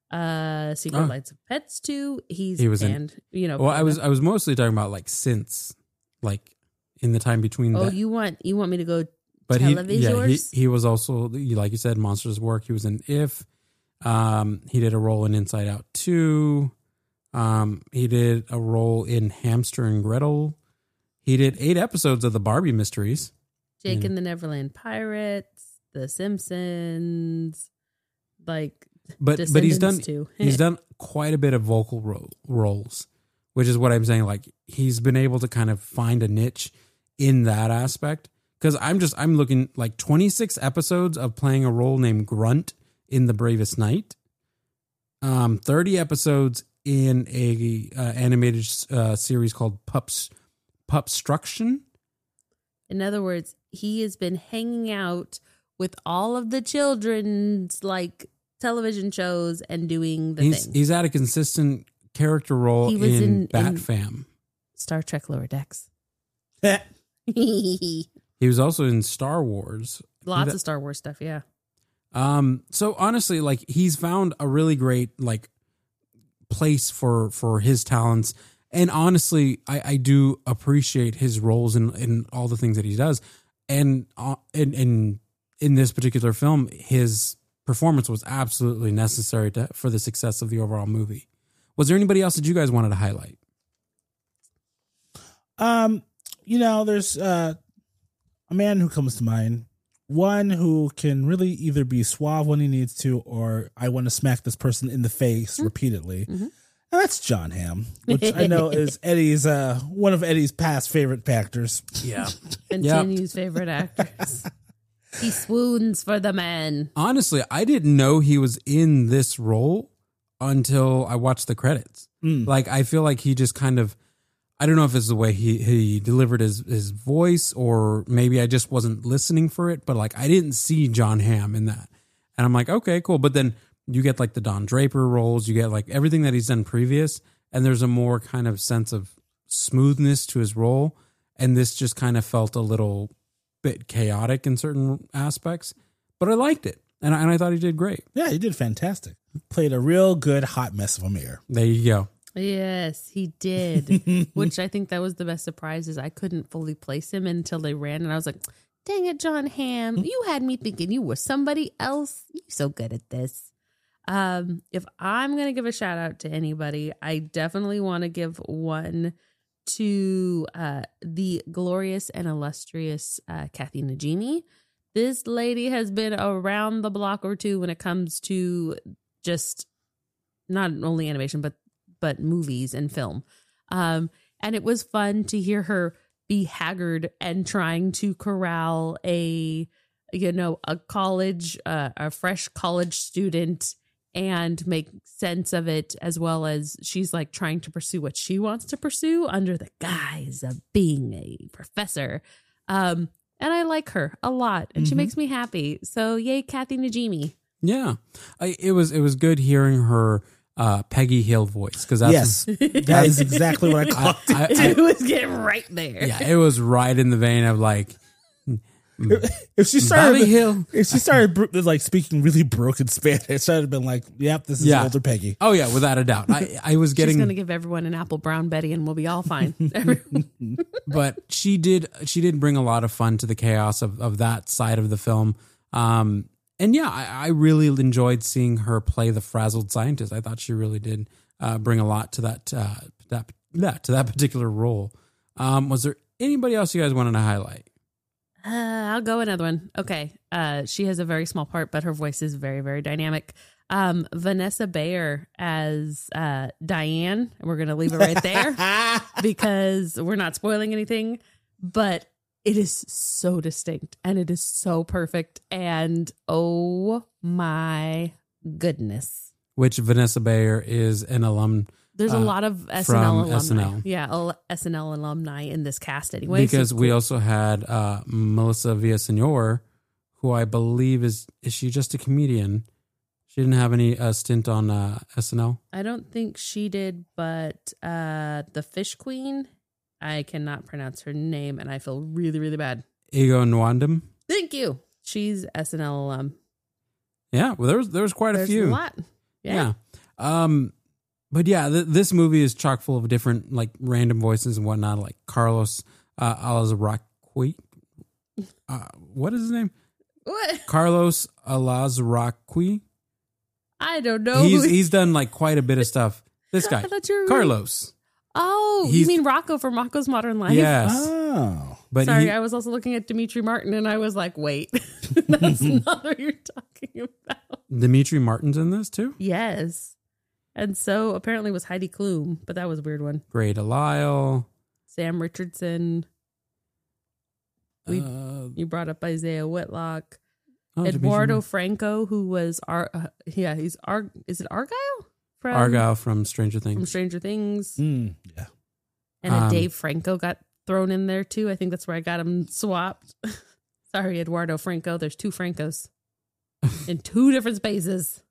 uh, Secret Oh. Life of Pets two. He's He was in- and you know. Well, I was I was mostly talking about like since, like in the time between. Oh, that. you want you want me to go? But he, televisors? yeah, he, he was also, like you said, Monsters work. He was in If. Um, he did a role in Inside Out two. Um, he did a role in Hamster and Gretel. He did eight episodes of the Barbie Mysteries. Jake Yeah. and the Neverland Pirates, The Simpsons, like But but he's done Descendants too. he's done quite a bit of vocal ro- roles, which is what I'm saying. Like he's been able to kind of find a niche in that aspect. Because I'm just I'm looking like twenty-six episodes of playing a role named Grunt in The Bravest Night, um, thirty episodes in a uh, animated uh, series called Pups Pupstruction. In other words, he has been hanging out with all of the children's like television shows and doing the He's thing. he's had a consistent character role He was in, in- Bat in- Fam. Star Trek Lower Decks. He was also in Star Wars. Lots That- of Star Wars stuff, yeah. Um, so honestly, like he's found a really great like place for for his talents, and honestly, I, I do appreciate his roles in, in all the things that he does, and uh, in in in this particular film, his performance was absolutely necessary to for the success of the overall movie. Was there anybody else that you guys wanted to highlight? Um, you know, there's uh, a man who comes to mind. One who can really either be suave when he needs to, or I want to smack this person in the face mm-hmm. repeatedly. Mm-hmm. And that's Jon Hamm, which I know is Eddie's uh, one of Eddie's past favorite actors. Yeah, continues yep. favorite actors. He swoons for the man. Honestly, I didn't know he was in this role until I watched the credits. Mm. Like, I feel like he just kind of. I don't know if it's the way he, he delivered his, his voice, or maybe I just wasn't listening for it, but like I didn't see Jon Hamm in that. And I'm like, okay, cool. But then you get like the Don Draper roles, you get like everything that he's done previous, and there's a more kind of sense of smoothness to his role. And this just kind of felt a little bit chaotic in certain aspects, but I liked it. And I, and I thought he did great. Yeah, he did fantastic. Played a real good hot mess of a mayor. There you go. Yes, he did, which I think that was the best surprise is I couldn't fully place him until they ran, and I was like, dang it, Jon Hamm, you had me thinking you were somebody else. You're so good at this. Um, if I'm going to give a shout out to anybody, I definitely want to give one to uh, the glorious and illustrious uh, Kathy Najimy. This lady has been around the block or two when it comes to just not only animation, but but movies and film. Um, and it was fun to hear her be haggard and trying to corral a, you know, a college, uh, a fresh college student and make sense of it, as well as she's like trying to pursue what she wants to pursue under the guise of being a professor. Um, and I like her a lot, and mm-hmm. she makes me happy. So yay, Kathy Najimy. Yeah, I, it was, it was good hearing her Uh, Peggy Hill voice, because that's yes, that is exactly what I called it. I, I, it was getting right there. Yeah, it was right in the vein of like if she started, Bobby Hill. If she started like speaking really broken Spanish, I'd have been like, "Yep, this is yeah. older Peggy." Oh yeah, without a doubt. I, I was getting. She's going to give everyone an apple brown Betty, and we'll be all fine. But she did. She did bring a lot of fun to the chaos of of that side of the film. Um, And yeah, I, I really enjoyed seeing her play the frazzled scientist. I thought she really did uh, bring a lot to that uh, that that to that particular role. Um, was there anybody else you guys wanted to highlight? Uh, I'll go another one. Okay, uh, she has a very small part, but her voice is very very dynamic. Um, Vanessa Bayer as uh, Diane. We're gonna leave it right there because we're not spoiling anything, but. It is so distinct and it is so perfect. And oh my goodness. Which Vanessa Bayer is an alum. There's uh, a lot of S N L alumni. S N L. Yeah, S N L alumni in this cast anyway. Because so we cool. also had uh, Melissa Villaseñor, who I believe is, is she just a comedian? She didn't have any uh, stint on uh, S N L? I don't think she did, but uh, the Fish Queen. I cannot pronounce her name, and I feel really, really bad. Ego Nwandem. Thank you. She's S N L alum. Yeah, well, there was there was quite There's a few. a lot. Yeah. yeah. Um, but yeah, th- this movie is chock full of different like random voices and whatnot, like Carlos uh, Alazraqui. Uh, what is his name? What? Carlos Alazraqui. I don't know. He's he's done like quite a bit of stuff. This guy, I thought you were Carlos. Oh, He's, you mean Rocco from Rocco's Modern Life? Yes. Oh. But Sorry, he, I was also looking at Dimitri Martin and I was like, wait, that's not what you're talking about. Dimitri Martin's in this too? Yes. And so apparently was Heidi Klum, but that was a weird one. Greta Lyle. Sam Richardson. We, uh, you brought up Isaiah Whitlock. oh, Eduardo Franco, who was, Ar- uh, yeah, he's, Ar- is it Argyle? From, Argyle from Stranger Things. From Stranger Things. Mm, yeah. And a Um, Dave Franco got thrown in there too. I think that's where I got him swapped. Sorry, Eduardo Franco. There's two Francos in two different spaces.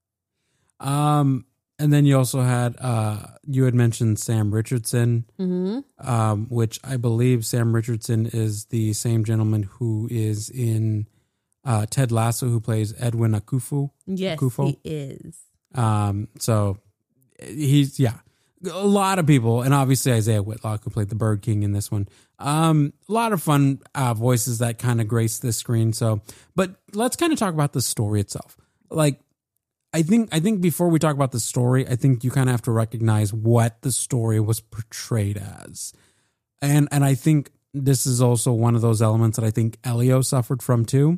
Um, and then you also had uh, you had mentioned Sam Richardson, Mm-hmm. um, which I believe Sam Richardson is the same gentleman who is in uh, Ted Lasso, who plays Edwin Akufu. Yes, Akufo. he is. Um, so he's, yeah, a lot of people. And obviously Isaiah Whitlock, who played the Bird King in this one. Um, a lot of fun uh, voices that kind of grace this screen. So, but let's kind of talk about the story itself. Like, I think, I think before we talk about the story, I think you kind of have to recognize what the story was portrayed as. And, and I think this is also one of those elements that I think Elio suffered from too.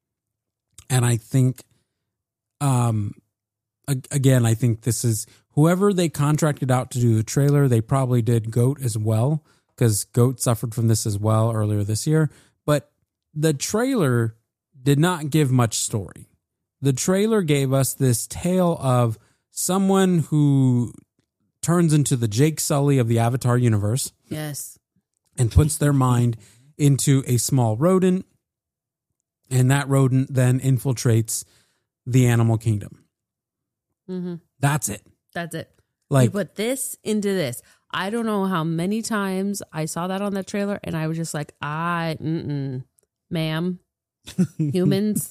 And I think, um, again, I think this is whoever they contracted out to do the trailer. They probably did GOAT as well, because GOAT suffered from this as well earlier this year. But the trailer did not give much story. The trailer gave us this tale of someone who turns into the Jake Sully of the Avatar universe. Yes. And puts their mind into a small rodent. And that rodent then infiltrates the animal kingdom. Mm-hmm. That's it. That's it. Like, you put this into this. I don't know how many times I saw that on the trailer and I was just like, I, mm-mm, ma'am, humans,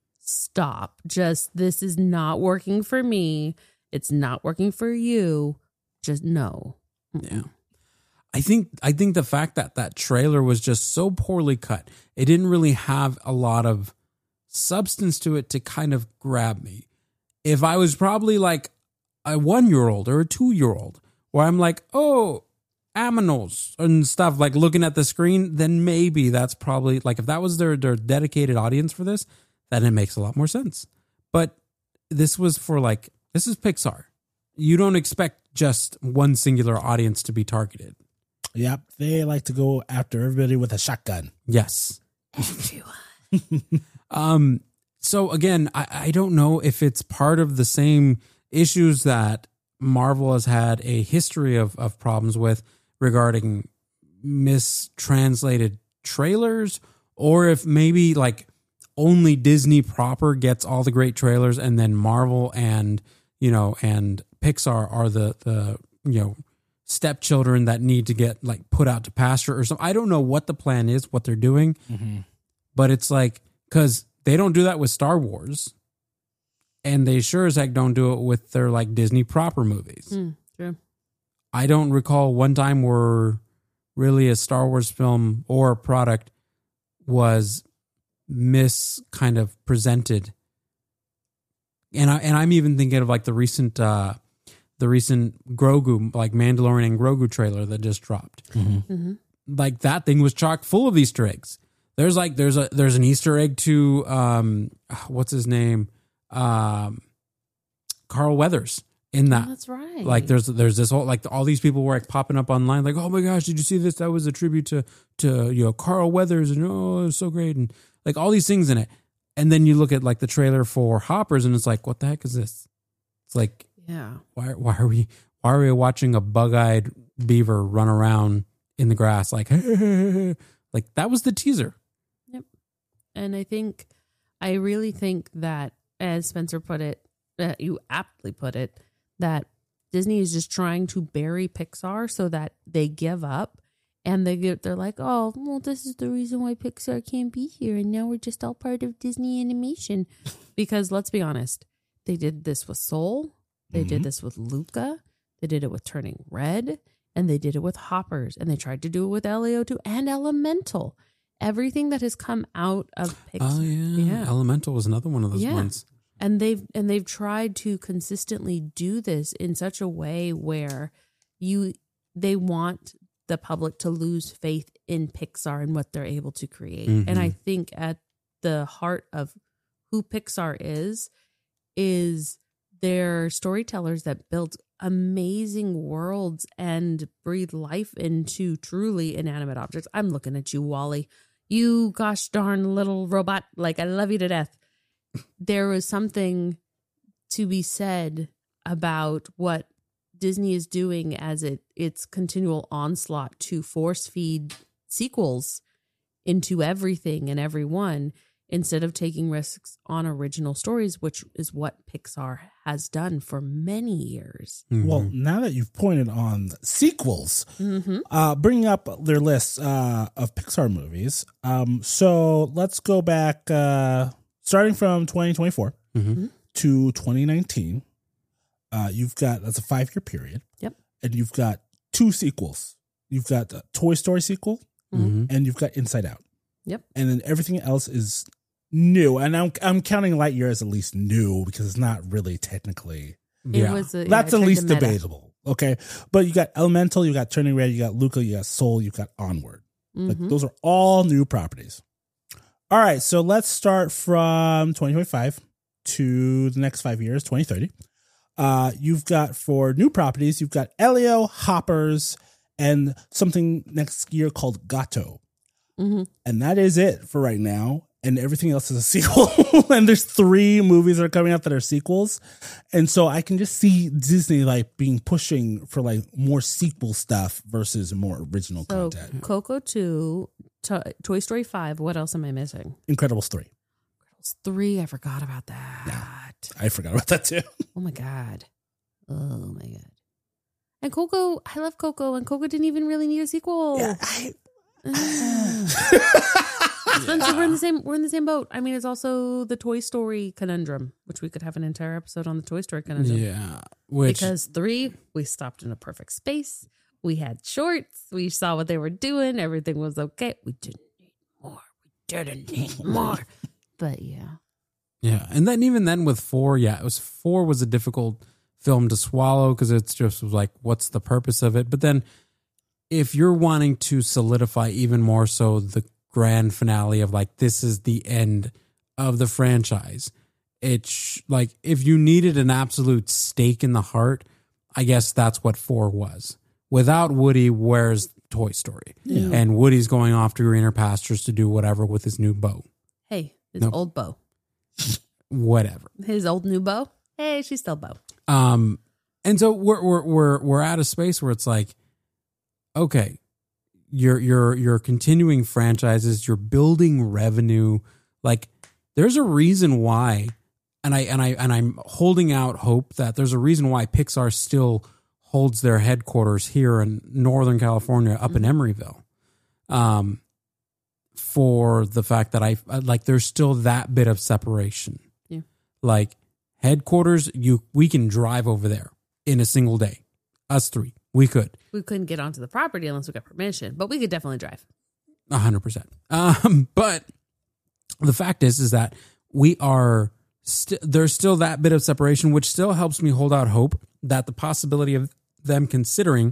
stop. Just, this is not working for me. It's not working for you. Just no. Mm-mm. Yeah. I think, I think the fact that that trailer was just so poorly cut, it didn't really have a lot of substance to it to kind of grab me. If I was probably like a one-year-old or a two-year-old, where I'm like, oh, aminals and stuff, like looking at the screen, then maybe that's probably, like, if that was their, their dedicated audience for this, then it makes a lot more sense. But this was for, like, this is Pixar. You don't expect just one singular audience to be targeted. Yep, they like to go after everybody with a shotgun. Yes. Everyone. um. So again, I, I don't know if it's part of the same issues that Marvel has had a history of, of problems with regarding mistranslated trailers, or if maybe like only Disney proper gets all the great trailers and then Marvel and, you know, and Pixar are the, the, you know, stepchildren that need to get like put out to pasture or something. I don't know what the plan is, what they're doing, mm-hmm. but it's like, cause they don't do that with Star Wars, and they sure as heck don't do it with their like Disney proper movies. Mm, true. I don't recall one time where really a Star Wars film or a product was mis kind of presented. And I and I'm even thinking of like the recent uh, the recent Grogu, like Mandalorian and Grogu trailer that just dropped. Mm-hmm. Mm-hmm. Like that thing was chock full of Easter eggs. There's like there's a there's an Easter egg to um what's his name? Um Carl Weathers in that. Oh, that's right. Like there's there's this whole like all these people were like popping up online like, oh my gosh, did you see this? That was a tribute to to you know Carl Weathers, and oh it was so great, and like all these things in it. And then you look at like the trailer for Hoppers and it's like, what the heck is this? It's like, yeah. Why why are we why are we watching a bug-eyed beaver run around in the grass like like that was the teaser. Yep. And I think I really think that, as Spencer put it, uh, you aptly put it, that Disney is just trying to bury Pixar so that they give up, and they get, they're like, oh, well, this is the reason why Pixar can't be here, and now we're just all part of Disney Animation. Because let's be honest, they did this with Soul, they mm-hmm. did this with Luca, they did it with Turning Red, and they did it with Hoppers, and they tried to do it with Elio too, and Elemental. Everything that has come out of Pixar. Oh yeah. yeah. Elemental was another one of those yeah. ones. And they've and they've tried to consistently do this in such a way where you they want the public to lose faith in Pixar and what they're able to create. Mm-hmm. And I think at the heart of who Pixar is, is they're storytellers that build amazing worlds and breathe life into truly inanimate objects. I'm looking at you, Wall-E. You gosh darn little robot. Like, I love you to death. There was something to be said about what Disney is doing as it its continual onslaught to force feed sequels into everything and everyone. instead of taking risks on original stories, which is what Pixar has done for many years. Mm-hmm. Well, now that you've pointed on sequels, Mm-hmm. uh, bringing up their list uh, of Pixar movies. Um, so let's go back, uh, starting from twenty twenty-four Mhm. to twenty nineteen. Uh, you've got, that's a five year period. Yep. And you've got two sequels. You've got the Toy Story sequel Mhm. and you've got Inside Out. Yep. And then everything else is new. And I'm I'm counting Lightyear as at least new because it's not really technically. It Yeah. was a, yeah, That's it at tried least to meta. debatable. Okay. But you got Elemental, you got Turning Red, you got Luca, you got Soul, you got Onward. Like Mhm. those are all new properties. All right. So let's start from twenty twenty-five to the next five years, twenty thirty. Uh, you've got for new properties, you've got Elio, Hoppers, and something next year called Gato. Mhm. And that is it for right now. And everything else is a sequel. And there's three movies that are coming out that are sequels. And so I can just see Disney like being pushing for like more sequel stuff versus more original So content. Coco two, to- Toy Story five. What else am I missing? Incredibles three. It's three. I forgot about that. I forgot about that too. Oh my god. Oh my god. And Coco, I love Coco, and Coco didn't even really need a sequel. I, Spencer, we're in the same we're in the same boat. I mean, it's also the Toy Story conundrum, which we could have an entire episode on the Toy Story conundrum. Yeah. Which Because three, we stopped in a perfect space. We had shorts. We saw what they were doing. Everything was okay. We didn't need more. We didn't need more. But yeah. Yeah, and then even then with four, yeah, it was four was a difficult film to swallow because it's just was like, what's the purpose of it? But then, if you're wanting to solidify even more so the grand finale of like this is the end of the franchise, it's like if you needed an absolute stake in the heart, I guess that's what four was. Without Woody, where's Toy Story? Yeah. And Woody's going off to greener pastures to do whatever with his new bow. Hey, his Nope. old beau. Whatever. His old new beau. Hey, she's still beau. Um, and so we're we're we're we're at a space where it's like, okay, you're you're you're continuing franchises, you're building revenue. Like, there's a reason why, and I and I and I'm holding out hope that there's a reason why Pixar still holds their headquarters here in Northern California, up in Emeryville. Um, for the fact that I like, there's still that bit of separation. Yeah. Like headquarters, you we can drive over there in a single day. Us three, we could. We couldn't get onto the property unless we got permission, but we could definitely drive. A hundred percent. Um, but the fact is, is that we are st- there's still that bit of separation, which still helps me hold out hope that the possibility of them considering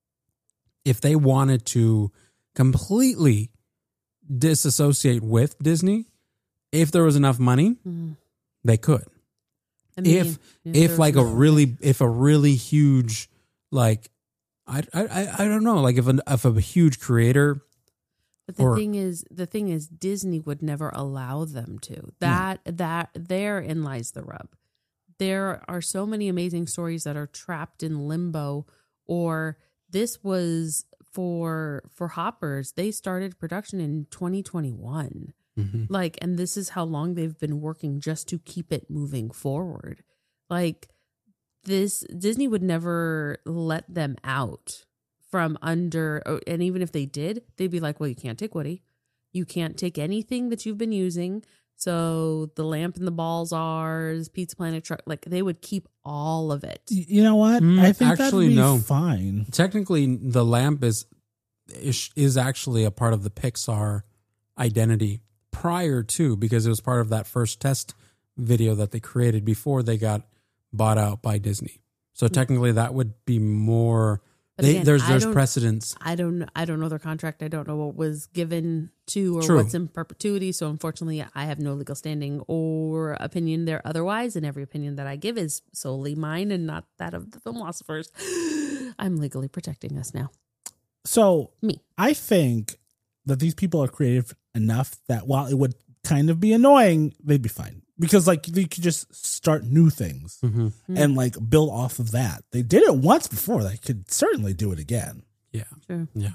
if they wanted to completely disassociate with Disney, if there was enough money, Mhm. they could. I mean, if yeah, if there's like a no- really if a really huge like I I I don't know like if a if a huge creator. But the or- thing is, the thing is, Disney would never allow them to. That that therein lies the rub. There are so many amazing stories that are trapped in limbo. Or this was for for Hoppers. They started production in twenty twenty-one. Mhm. Like, and this is how long they've been working just to keep it moving forward. Like, this Disney would never let them out from under, oh, and even if they did, they'd be like, well, you can't take Woody. You can't take anything that you've been using. So the lamp and the ball's ours, Pizza Planet truck, like they would keep all of it. You know what? Mm, I think actually, that'd be no. fine. Technically, the lamp is is is actually a part of the Pixar identity prior to, because it was part of that first test video that they created before they got bought out by Disney. So technically, that would be more. But They, again, there's I there's don't- precedence. I don't I don't know their contract. I don't know what was given to or True. what's in perpetuity. So unfortunately, I have no legal standing or opinion there otherwise. And every opinion that I give is solely mine and not that of the philosophers. I'm legally protecting us now. So Me. I think that these people are creative enough that while it would kind of be annoying, they'd be fine. Because like they could just start new things Mm-hmm. and like build off of that. They did it once before. They could certainly do it again. Yeah, Sure. yeah.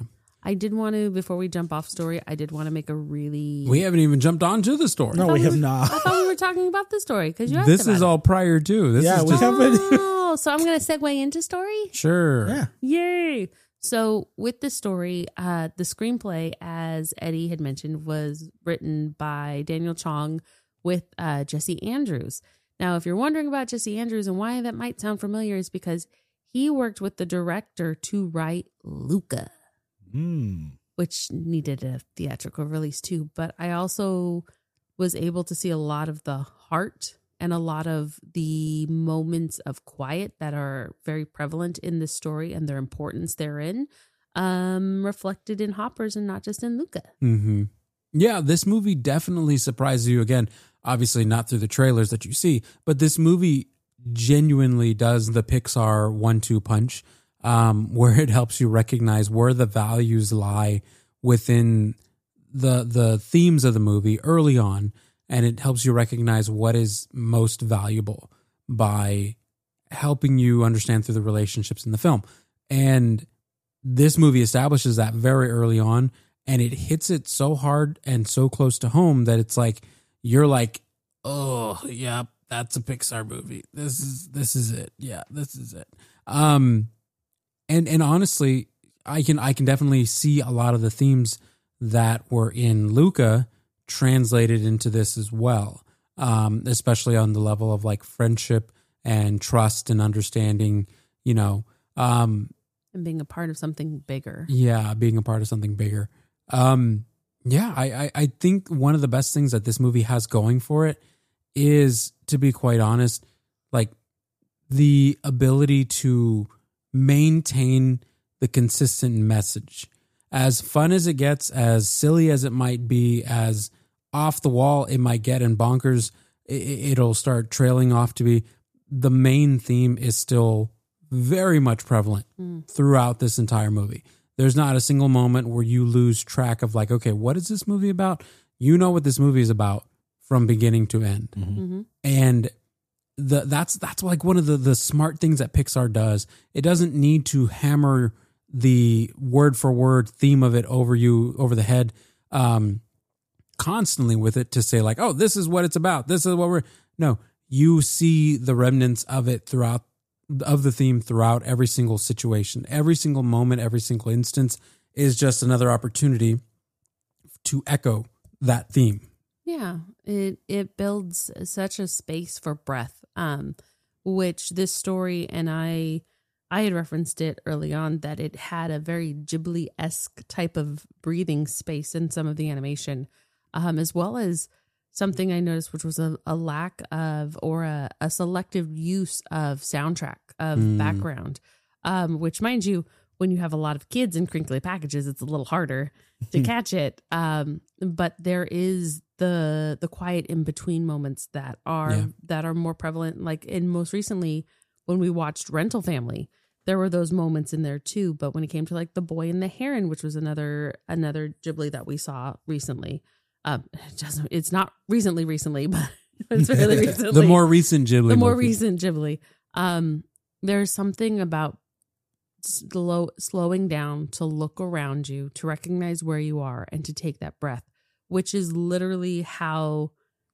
I did want to, before we jump off story, I did want to make a really... We haven't even jumped onto the story. No, we, we have were, not. I thought we were talking about the story because you asked This about is it. all prior to. This Yeah, is we just, haven't. Oh, so I'm going to segue into story? Sure. Yeah. Yay! So with the story, uh, the screenplay, as Eddie had mentioned, was written by Daniel Chong with uh, Jesse Andrews. Now, if you're wondering about Jesse Andrews and why that might sound familiar, is because he worked with the director to write Luca, Mm. which needed a theatrical release too. But I also was able to see a lot of the heart and a lot of the moments of quiet that are very prevalent in this story and their importance therein, um, reflected in Hoppers and not just in Luca. Mm-hmm. Yeah, this movie definitely surprises you. Again, obviously not through the trailers that you see, but this movie genuinely does the Pixar one two punch, um, where it helps you recognize where the values lie within the the themes of the movie early on, and it helps you recognize what is most valuable by helping you understand through the relationships in the film. And this movie establishes that very early on, and it hits it so hard and so close to home that it's like you're like, oh yeah, that's a Pixar movie. This is this is it. Yeah, this is it. Um, and and honestly, I can I can definitely see a lot of the themes that were in Luca translated into this as well. Um, especially on the level of like friendship and trust and understanding. You know, um, And being a part of something bigger. yeah, being a part of something bigger. Um, yeah, I, I, I think one of the best things that this movie has going for it is, to be quite honest, like the ability to maintain the consistent message. As fun as it gets, as silly as it might be, as off the wall it might get and bonkers it, it'll start trailing off to be, the main theme is still very much prevalent mm. throughout this entire movie. There's not a single moment where you lose track of like, okay, what is this movie about? You know what this movie is about from beginning to end. Mm-hmm. Mm-hmm. And the that's that's like one of the, the smart things that Pixar does. It doesn't need to hammer the word for word theme of it over you, over the head, um, constantly with it to say like, oh, this is what it's about. This is what we're, no, you see the remnants of it throughout of the theme throughout every single situation. Every single moment, every single instance is just another opportunity to echo that theme. Yeah, it it builds such a space for breath, um, which this story, and I I had referenced it early on, that it had a very Ghibli-esque type of breathing space in some of the animation, um, as well as something I noticed, which was a, a lack of or a, a selective use of soundtrack, of mm. background, um, which, mind you, when you have a lot of kids in crinkly packages, it's a little harder to catch it. Um, but there is the the quiet in between moments that are yeah. that are more prevalent. Like in most recently, when we watched Rental Family, there were those moments in there too. But when it came to like The Boy and the Heron, which was another another Ghibli that we saw recently. Um, it doesn't, it's not recently, recently, but it's really recently. The more recent Ghibli. The more movie. recent Ghibli. Um, there's something about slow, slowing down to look around you, to recognize where you are, and to take that breath, which is literally how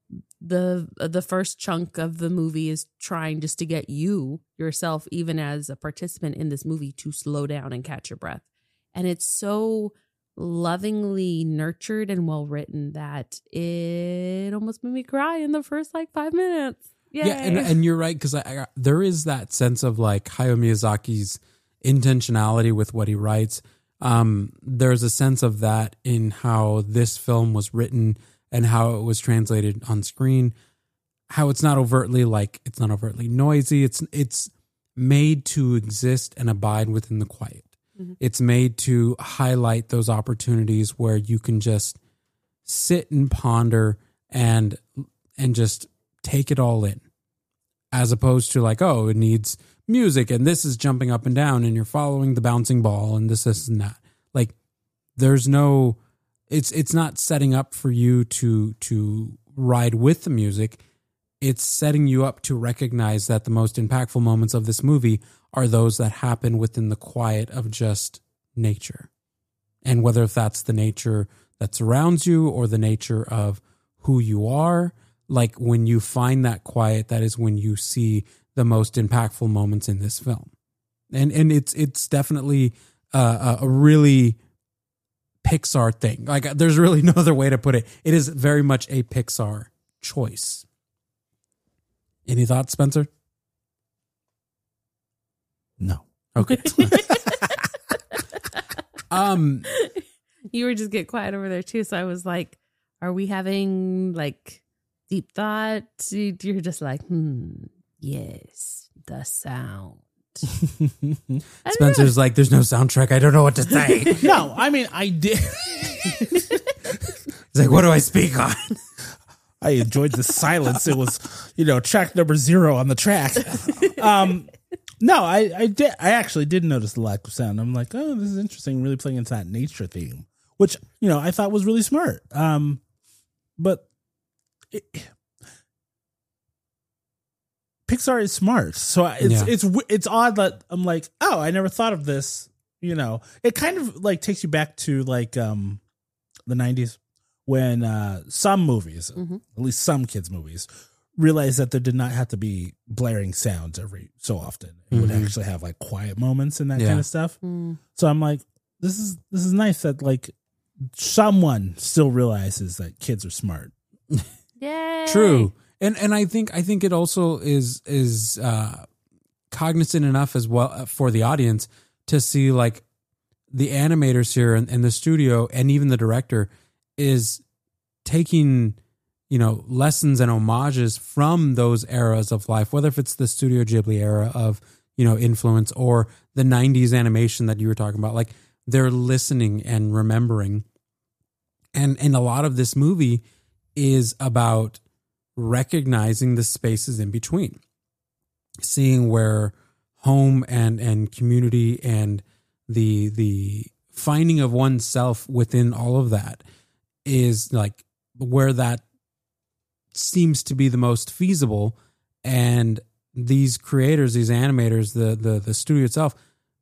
the the first chunk of the movie is trying just to get you, yourself, even as a participant in this movie, to slow down and catch your breath. And it's so lovingly nurtured and well written that it almost made me cry in the first like five minutes. Yay. Yeah, and, and you're right, because I, I, there is that sense of like Hayao Miyazaki's intentionality with what he writes. Um, there's a sense of that in how this film was written and how it was translated on screen. How it's not overtly like it's not overtly noisy. It's it's made to exist and abide within the quiet. Mm-hmm. It's made to highlight those opportunities where you can just sit and ponder and and just take it all in, as opposed to like, oh, it needs music and this is jumping up and down and you're following the bouncing ball and this, this and that. Like, there's no, it's it's not setting up for you to to ride with the music. It's setting you up to recognize that the most impactful moments of this movie are those that happen within the quiet of just nature. And whether if that's the nature that surrounds you or the nature of who you are, like when you find that quiet, that is when you see the most impactful moments in this film. And and it's it's definitely uh, a really Pixar thing. Like there's really no other way to put it. It is very much a Pixar choice. Any thoughts, Spencer? No. Okay. um, you were just get quiet over there too. So I was like, "Are we having like deep thought?" You're just like, "Hmm, yes, the sound." Spencer's like, "There's no soundtrack. I don't know what to say." No, I mean, I did. He's like, "What do I speak on?" I enjoyed the silence. It was, you know, track number zero on the track. Um, no, I, I did. I actually did notice the lack of sound. I'm like, oh, this is interesting. Really playing into that nature theme, which, you know, I thought was really smart. Um, but it, Pixar is smart, so it's Yeah. it's it's odd that I'm like, oh, I never thought of this. You know, it kind of like takes you back to like um, the nineties. When uh, some movies, Mm-hmm. at least some kids' movies, realized that there did not have to be blaring sounds every so often. It would Mhm. actually have like quiet moments and that Yeah. kind of stuff. Mm. So I'm like, this is this is nice that like someone still realizes that kids are smart. Yay. True. And and I think I think it also is is uh, cognizant enough as well for the audience to see like the animators here and, and the studio and even the director is taking, you know, lessons and homages from those eras of life, whether if it's the Studio Ghibli era of, you know, influence or the nineties animation that you were talking about. Like they're listening and remembering. And and a lot of this movie is about recognizing the spaces in between, seeing where home and and community and the the finding of oneself within all of that is like where that seems to be the most feasible. And these creators, these animators, the the the studio itself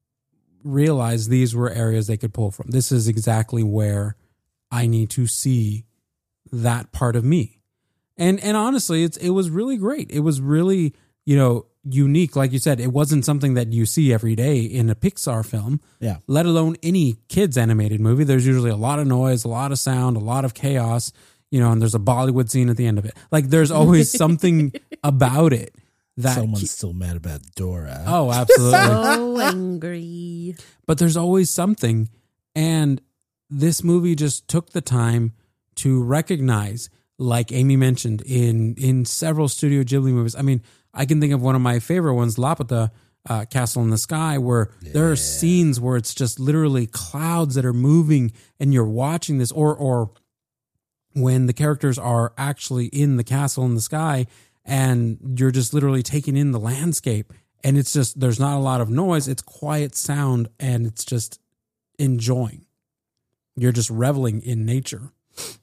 realized these were areas they could pull from. This is exactly where I need to see that part of me. And and honestly, it's it was really great. It was really, you know, unique. Like you said, it wasn't something that you see every day in a Pixar film, Yeah. let alone any kids animated movie. There's usually a lot of noise, a lot of sound, a lot of chaos, you know, and there's a Bollywood scene at the end of it. Like there's always something about it that Someone's still mad about Dora. Oh, absolutely. So angry. But there's always something. And this movie just took the time to recognize, like Amy mentioned, in in several Studio Ghibli movies. I mean, I can think of one of my favorite ones, Laputa, uh, Castle in the Sky, where yeah. there are scenes where it's just literally clouds that are moving and you're watching this, or or when the characters are actually in the castle in the sky and you're just literally taking in the landscape, and it's just, there's not a lot of noise, it's quiet sound, and it's just enjoying. You're just reveling in nature.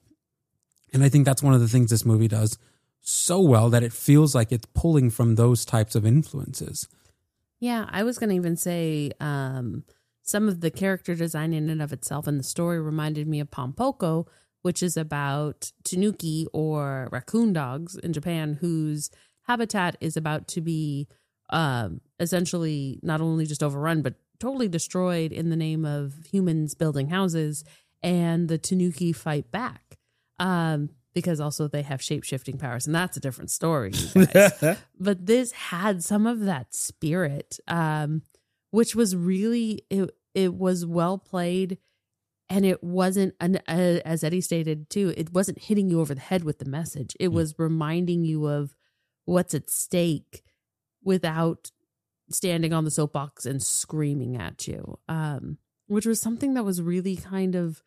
And I think that's one of the things this movie does so well, that it feels like it's pulling from those types of influences. Yeah, I was going to even say um, some of the character design in and of itself and the story reminded me of Pompoko, which is about tanuki or raccoon dogs in Japan, whose habitat is about to be um, essentially not only just overrun, but totally destroyed in the name of humans building houses, and the tanuki fight back. Um, because also they have shape-shifting powers, and that's a different story, you guys. But this had some of that spirit, um, which was really, it, it was well played, and it wasn't, an, uh, as Eddie stated too, it wasn't hitting you over the head with the message. It was reminding you of what's at stake without standing on the soapbox and screaming at you, um, which was something that was really kind of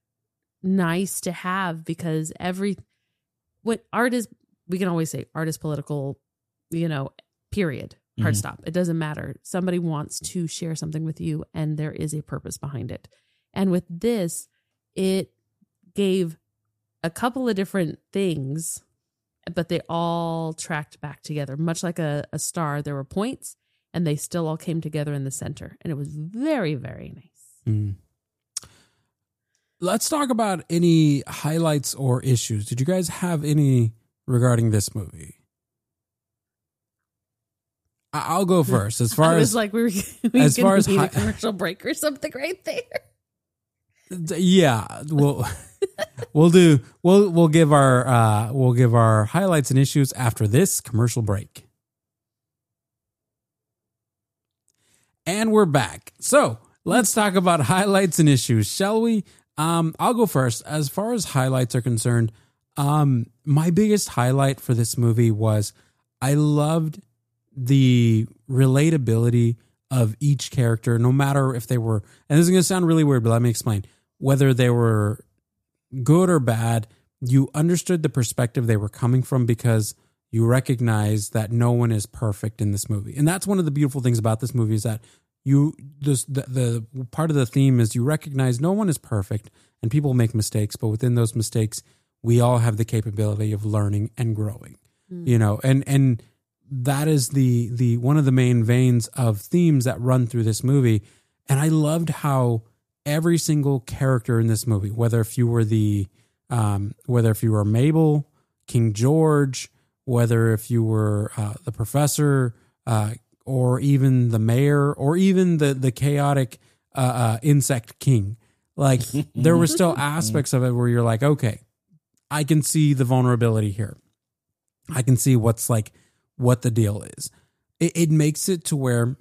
nice to have, because every what art is, we can always say art is political, you know, period, hard Mm-hmm. stop. It doesn't matter. Somebody wants to share something with you, and there is a purpose behind it. And with this, it gave a couple of different things, but they all tracked back together, much like a, a star. There were points, and they still all came together in the center, and it was very, very nice. Mm. let's talk about any highlights or issues. Did you guys have any regarding this movie? I- I'll go first. As far I was as like, we were we as far as need hi- a commercial break or something right there. yeah, we'll we'll do we'll we'll give our uh, we'll give our highlights and issues after this commercial break. And we're back. So let's talk about highlights and issues, shall we? Um, I'll go first. As far as highlights are concerned, um, my biggest highlight for this movie was I loved the relatability of each character, no matter if they were, and this is going to sound really weird, but let me explain. Whether they were good or bad, you understood the perspective they were coming from because you recognize that no one is perfect in this movie. And that's one of the beautiful things about this movie is that you, this, the, the part of the theme is you recognize no one is perfect and people make mistakes, but within those mistakes, we all have the capability of learning and growing, mm. you know, and, and that is the, the, one of the main veins of themes that run through this movie. And I loved how every single character in this movie, whether if you were the, um, whether if you were Mabel, King George, whether if you were uh, the professor, uh, or even the mayor, or even the the chaotic uh, uh, insect king, like there were still aspects of it where you're like, okay, I can see the vulnerability here. I can see what's like what the deal is. It, it makes it to where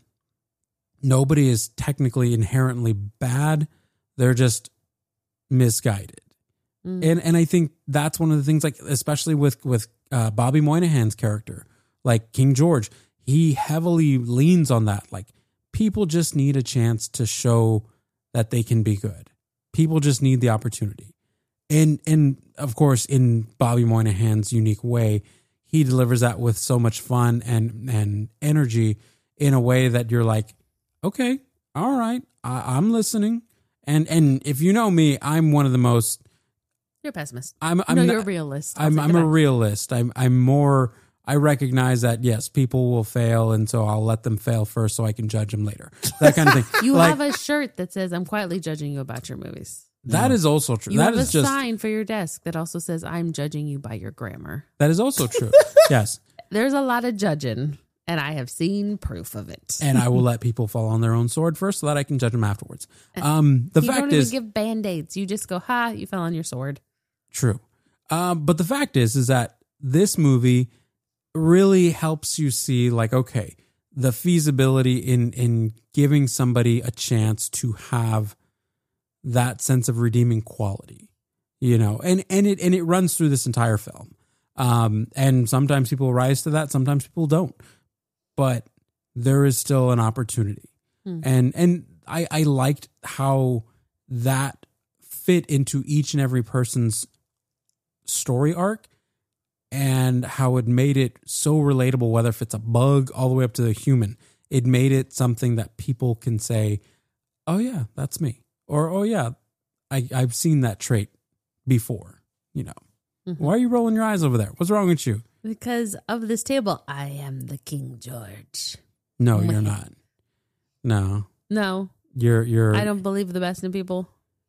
nobody is technically inherently bad. They're just misguided. Mm. And and I think that's one of the things, like, especially with, with uh, Bobby Moynihan's character, like King George, he heavily leans on that. Like, people just need a chance to show that they can be good. People just need the opportunity. And, and of course, in Bobby Moynihan's unique way, he delivers that with so much fun and, and energy in a way that you're like, okay, all right, I, I'm listening. And and if you know me, I'm one of the most... You're a pessimist. I'm, I'm no, not, you're a realist. I'll I'm I'm a realist. I'm I'm more... I recognize that, yes, people will fail, and so I'll let them fail first so I can judge them later. That kind of thing. You like, have a shirt that says, I'm quietly judging you about your movies. That Yeah. is also true. You that have is a just, sign for your desk that also says, I'm judging you by your grammar. That is also true. Yes. There's a lot of judging, and I have seen proof of it. And I will let people fall on their own sword first so that I can judge them afterwards. Um, the you fact don't is... even give Band-Aids. You just go, ha, you fell on your sword. True. Um, but the fact is, is that this movie really helps you see, like, okay, the feasibility in, in giving somebody a chance to have that sense of redeeming quality, you know, and, and it, and it runs through this entire film. Um, and sometimes people rise to that. Sometimes people don't, but there is still an opportunity. Hmm. And, and I, I liked how that fit into each and every person's story arc, and how it made it so relatable, whether if it's a bug all the way up to the human. It made it something that people can say, oh yeah, that's me. Or, oh yeah, I, I've seen that trait before, you know. Mm-hmm. Why are you rolling your eyes over there? What's wrong with you? Because of this table, I am the King George. No, you're not. No. No. You're, you're. I don't believe the best in people.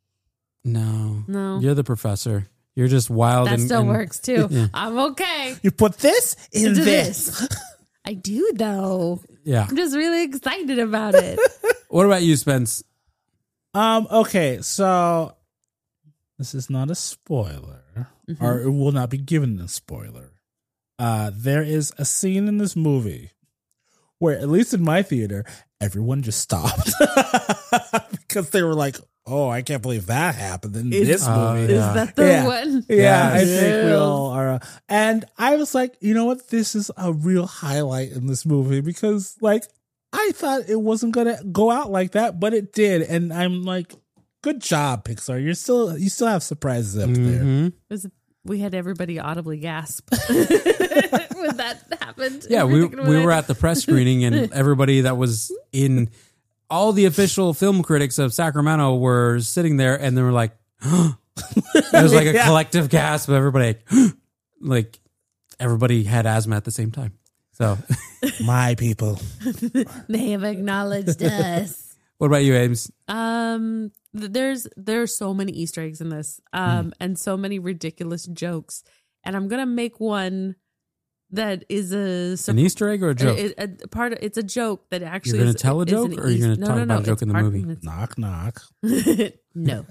No. No. You're the professor. You're just wild. That and, still and, works too. Yeah. I'm okay. You put this in Into this. this. I do though. Yeah. I'm just really excited about it. What about you, Spence? Um. Okay. So this is not a spoiler, Mm-hmm. or it will not be given a spoiler. Uh, there is a scene in this movie where, at least in my theater, everyone just stopped because they were like, "Oh, I can't believe that happened in Is- this uh, movie." yeah. Is that the Yeah. one? Yeah, I Yes. think we Yes. all are. uh, And I was like, you know what? This is a real highlight in this movie because, like, I thought it wasn't gonna go out like that, but it did, and I'm like, good job, Pixar. You're still, you still have surprises up there. Mm-hmm. It was- we had everybody audibly gasp when that happened. Yeah, in we particular we way. were at the press screening, and everybody that was in, all the official film critics of Sacramento were sitting there, and they were like, it was like a Yeah. collective gasp of everybody. Like, like everybody had asthma at the same time. So, My people. They have acknowledged us. what about you, Ames? Um, Um, th- there's there's so many Easter eggs in this, um, Mm. and so many ridiculous jokes. And I'm gonna make one that is a An Easter egg or a joke? A, a, a part of, it's a joke that actually You're going is- to tell a is joke, an or you're going Eas- to no, talk no, about no, a joke it's in the part- movie? it's- Knock, knock. no.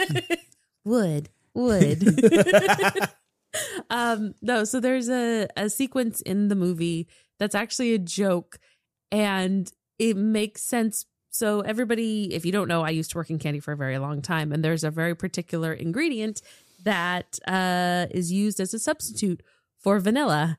would would. um no, so there's a a sequence in the movie that's actually a joke, and it makes sense. So everybody, if you don't know, I used to work in candy for a very long time, and there's a very particular ingredient that uh is used as a substitute for vanilla,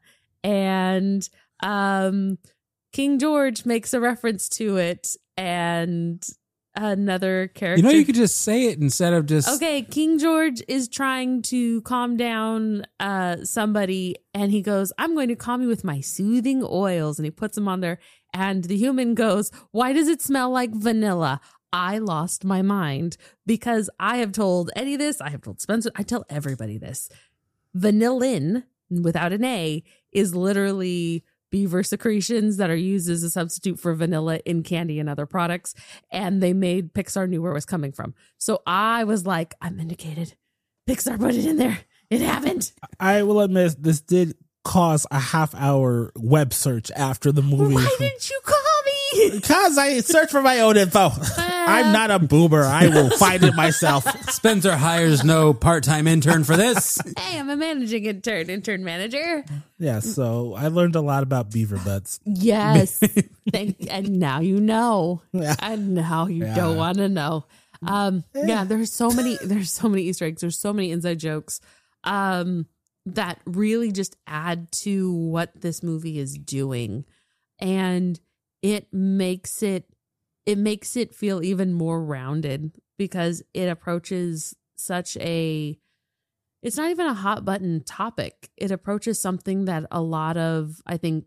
and um King George makes a reference to it, and another character. You know, you could just say it instead of just. Okay, King George is trying to calm down uh, somebody, and he goes, I'm going to calm you with my soothing oils. And he puts them on there, and the human goes, why does it smell like vanilla? I lost my mind, because I have told Eddie this. I have told Spencer. I tell everybody this. Vanillin, without an A, is literally beaver secretions that are used as a substitute for vanilla in candy and other products. And they made Pixar knew where it was coming from. So I was like, I'm indicated. Pixar put it in there. It happened. I will admit this did cause a half hour web search after the movie. Why didn't you call me? Because I search for my own info. I'm not a boomer. I will find it myself. Spencer hires no part-time intern for this. Hey, I'm a managing intern, intern manager. Yeah, so I learned a lot about beaver butts. Yes. Thank, and now you know. Yeah. And now you Yeah. don't want to know. Um, yeah, there's so many, there's so many Easter eggs. There's so many inside jokes um, that really just add to what this movie is doing. And it makes it, it makes it feel even more rounded, because it approaches such a, it's not even a hot button topic. It approaches something that a lot of, I think,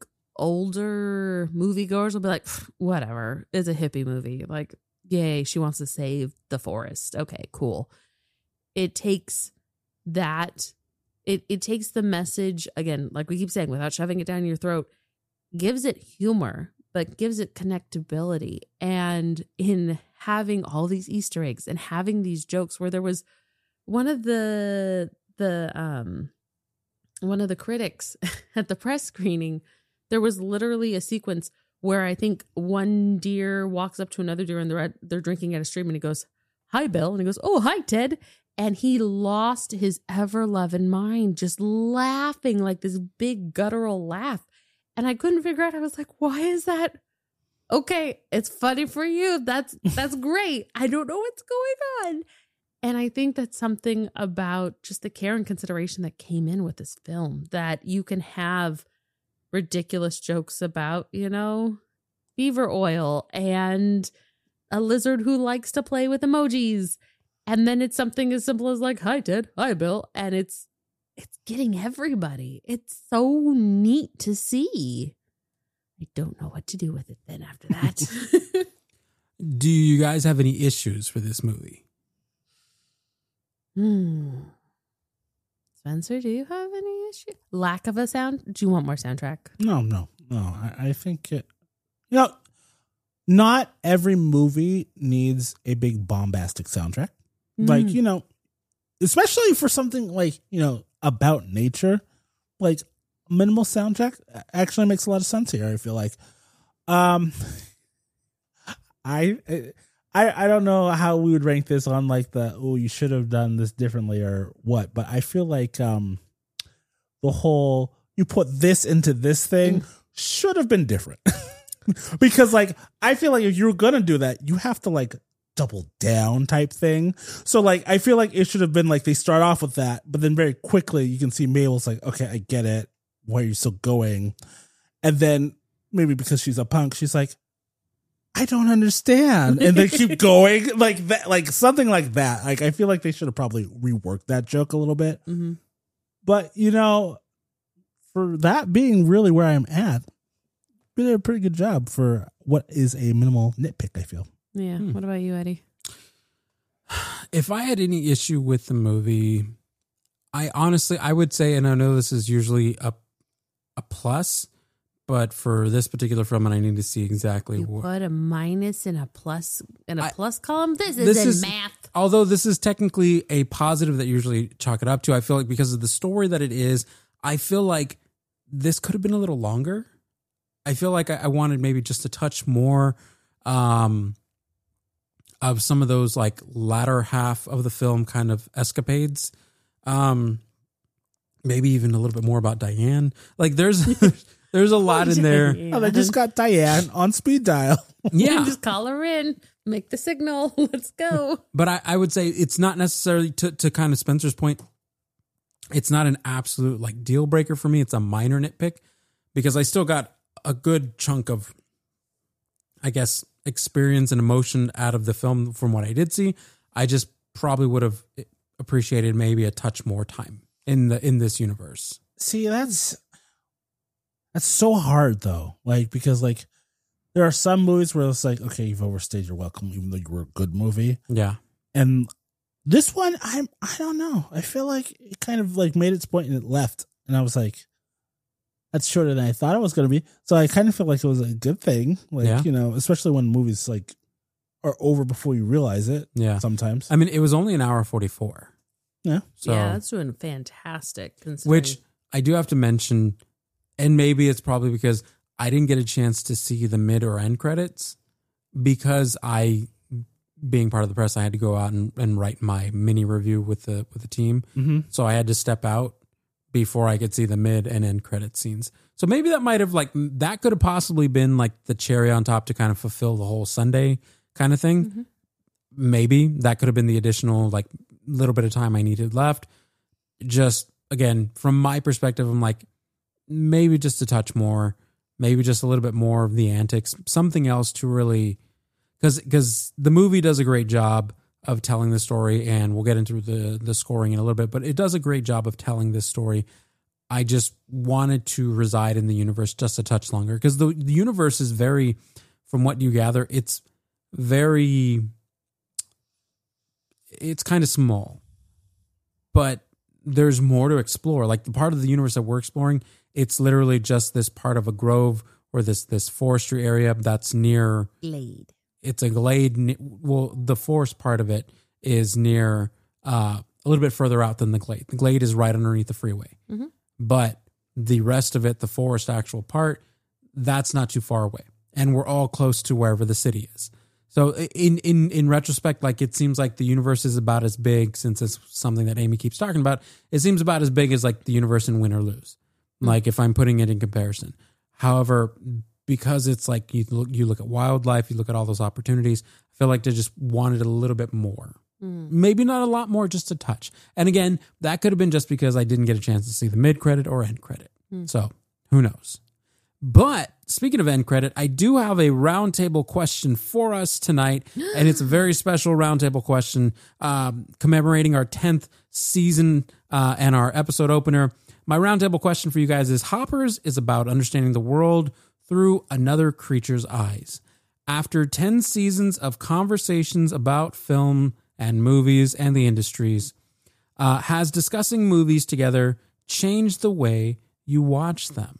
older moviegoers will be like, whatever, it's a hippie movie. Like, yay, she wants to save the forest. Okay, cool. It takes that, it, it takes the message, again, like we keep saying, without shoving it down your throat, gives it humor, but gives it connectability. And in having all these Easter eggs and having these jokes, where there was one of the, the, um, one of the critics at the press screening, there was literally a sequence where I think one deer walks up to another deer, and they're, they're drinking at a stream, and he goes, hi, Bill. And he goes, oh, hi, Ted. And he lost his ever-loving mind, just laughing like this big guttural laugh. And I couldn't figure out, I was like, why is that? Okay, it's funny for you. That's that's great. I don't know what's going on. And I think that's something about just the care and consideration that came in with this film, that you can have ridiculous jokes about, you know, beaver oil and a lizard who likes to play with emojis. And then it's something as simple as like, hi, Ted. Hi, Bill. And it's it's getting everybody. It's so neat to see. I don't know what to do with it then after that. Do you guys have any issues for this movie? Hmm. Spencer, do you have any issue? Lack of a sound? Do you want more soundtrack? No, no, no. I, I think it, you know, not every movie needs a big bombastic soundtrack. Like, Mm. you know, especially for something like, you know, about nature, like minimal soundtrack actually makes a lot of sense here. I feel like, um, I, I, I don't know how we would rank this on like the, oh, you should have done this differently or what, but I feel like, um, the whole, you put this into this thing should have been different. Because like, I feel like if you're going to do that, you have to like double down type thing. So like, I feel like it should have been like, they start off with that, but then very quickly you can see Mabel's like, okay, I get it. Why are you still going? And then maybe because she's a punk, she's like, I don't understand. And they keep going like that, like something like that. Like, I feel like they should have probably reworked that joke a little bit. Mm-hmm. But, you know, for that being really where I'm at, we did a pretty good job for what is a minimal nitpick, I feel. Yeah. Hmm. What about you, Eddie? If I had any issue with the movie, I honestly, I would say, and I know this is usually a, a plus, but for this particular film, and I need to see exactly You what. put a minus in a plus in a I- plus column. This, This is in is- math. Although this is technically a positive that you usually chalk it up to, I feel like because of the story that it is, I feel like this could have been a little longer. I feel like I, I wanted maybe just a touch more um, of some of those like latter half of the film kind of escapades. Um, maybe even a little bit more about Diane. Like there's there's a lot in there. Oh, they just got Diane on speed dial. Yeah. Just call her in, make the signal. Let's go. But I, I would say it's not necessarily to, to kind of Spencer's point. It's not an absolute like deal breaker for me. It's a minor nitpick because I still got a good chunk of, I guess, experience and emotion out of the film from what I did see. I just probably would have appreciated maybe a touch more time in the in this universe. See, that's that's so hard though. Like because like there are some movies where it's like, okay, you've overstayed your welcome, even though you were a good movie. Yeah. And this one, I'm I don't know. I feel like it kind of like made its point and it left, and I was like, that's shorter than I thought it was going to be. So I kind of feel like it was a good thing. Like, Yeah. you know, especially when movies like are over before you realize it. Yeah. Sometimes. I mean, it was only an hour forty-four. Yeah. So, yeah, that's doing fantastic. Considering. which I do have to mention, and maybe it's probably because I didn't get a chance to see the mid or end credits because I, being part of the press, I had to go out and, and write my mini review with the with the team. Mm-hmm. So I had to step out before I could see the mid and end credit scenes. So maybe that might have like, that could have possibly been like the cherry on top to kind of fulfill the whole Sunday kind of thing. Mm-hmm. Maybe that could have been the additional like little bit of time I needed left. Just again, from my perspective, I'm like, maybe just a touch more, maybe just a little bit more of the antics, something else to really, because because the movie does a great job of telling the story, and we'll get into the the scoring in a little bit, but it does a great job of telling this story. I just wanted to reside in the universe just a touch longer because the, the universe is very, from what you gather, it's very, it's kind of small, but there's more to explore. Like the part of the universe that we're exploring, it's literally just this part of a grove or this this forestry area that's near. Glade. It's a glade. ne- Well, the forest part of it is near uh, a little bit further out than the glade. The glade is right underneath the freeway, Mm-hmm. but the rest of it, the forest actual part, that's not too far away, and we're all close to wherever the city is. So in in in retrospect, like it seems like the universe is about as big, since it's something that Amy keeps talking about. It seems about as big as like the universe in Win or Lose. Like if I'm putting it in comparison. However, because it's like you look, you look at wildlife, you look at all those opportunities, I feel like they just wanted a little bit more. Mm. Maybe not a lot more, just a touch. And again, that could have been just because I didn't get a chance to see the mid credit or end credit. Mm. So who knows? But speaking of end credit, I do have a roundtable question for us tonight, and it's a very special roundtable question um, commemorating our tenth season uh, and our episode opener. My roundtable question for you guys is: Hoppers is about understanding the world through another creature's eyes. After ten seasons of conversations about film and movies and the industries, uh, has discussing movies together changed the way you watch them?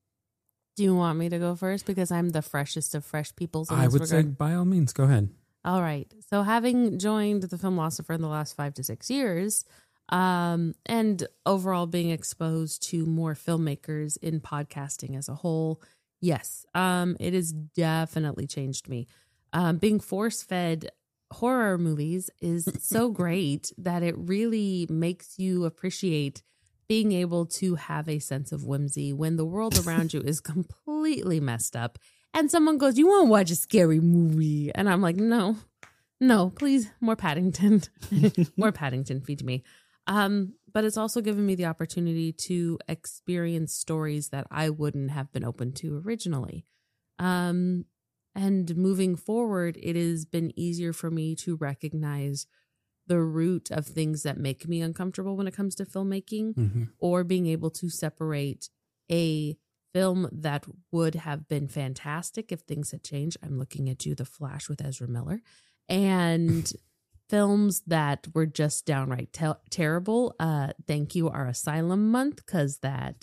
Do you want me to go first? Because I'm the freshest of fresh peoples in I this would say regard. by all means, go ahead. All right. So having joined the Filmosopher in the last five to six years, um, and overall being exposed to more filmmakers in podcasting as a whole, yes, um, it has definitely changed me. Um, being force-fed horror movies is so great that it really makes you appreciate being able to have a sense of whimsy when the world around you is completely messed up and someone goes, "You want to watch a scary movie?" And I'm like, no, no, please, more Paddington, more Paddington, feed me. Um, but it's also given me the opportunity to experience stories that I wouldn't have been open to originally. Um, and moving forward, it has been easier for me to recognize the root of things that make me uncomfortable when it comes to filmmaking, Mm-hmm. or being able to separate a film that would have been fantastic if things had changed. I'm looking at you, The Flash with Ezra Miller, and films that were just downright te- terrible. Uh, thank you, our Asylum Month, because that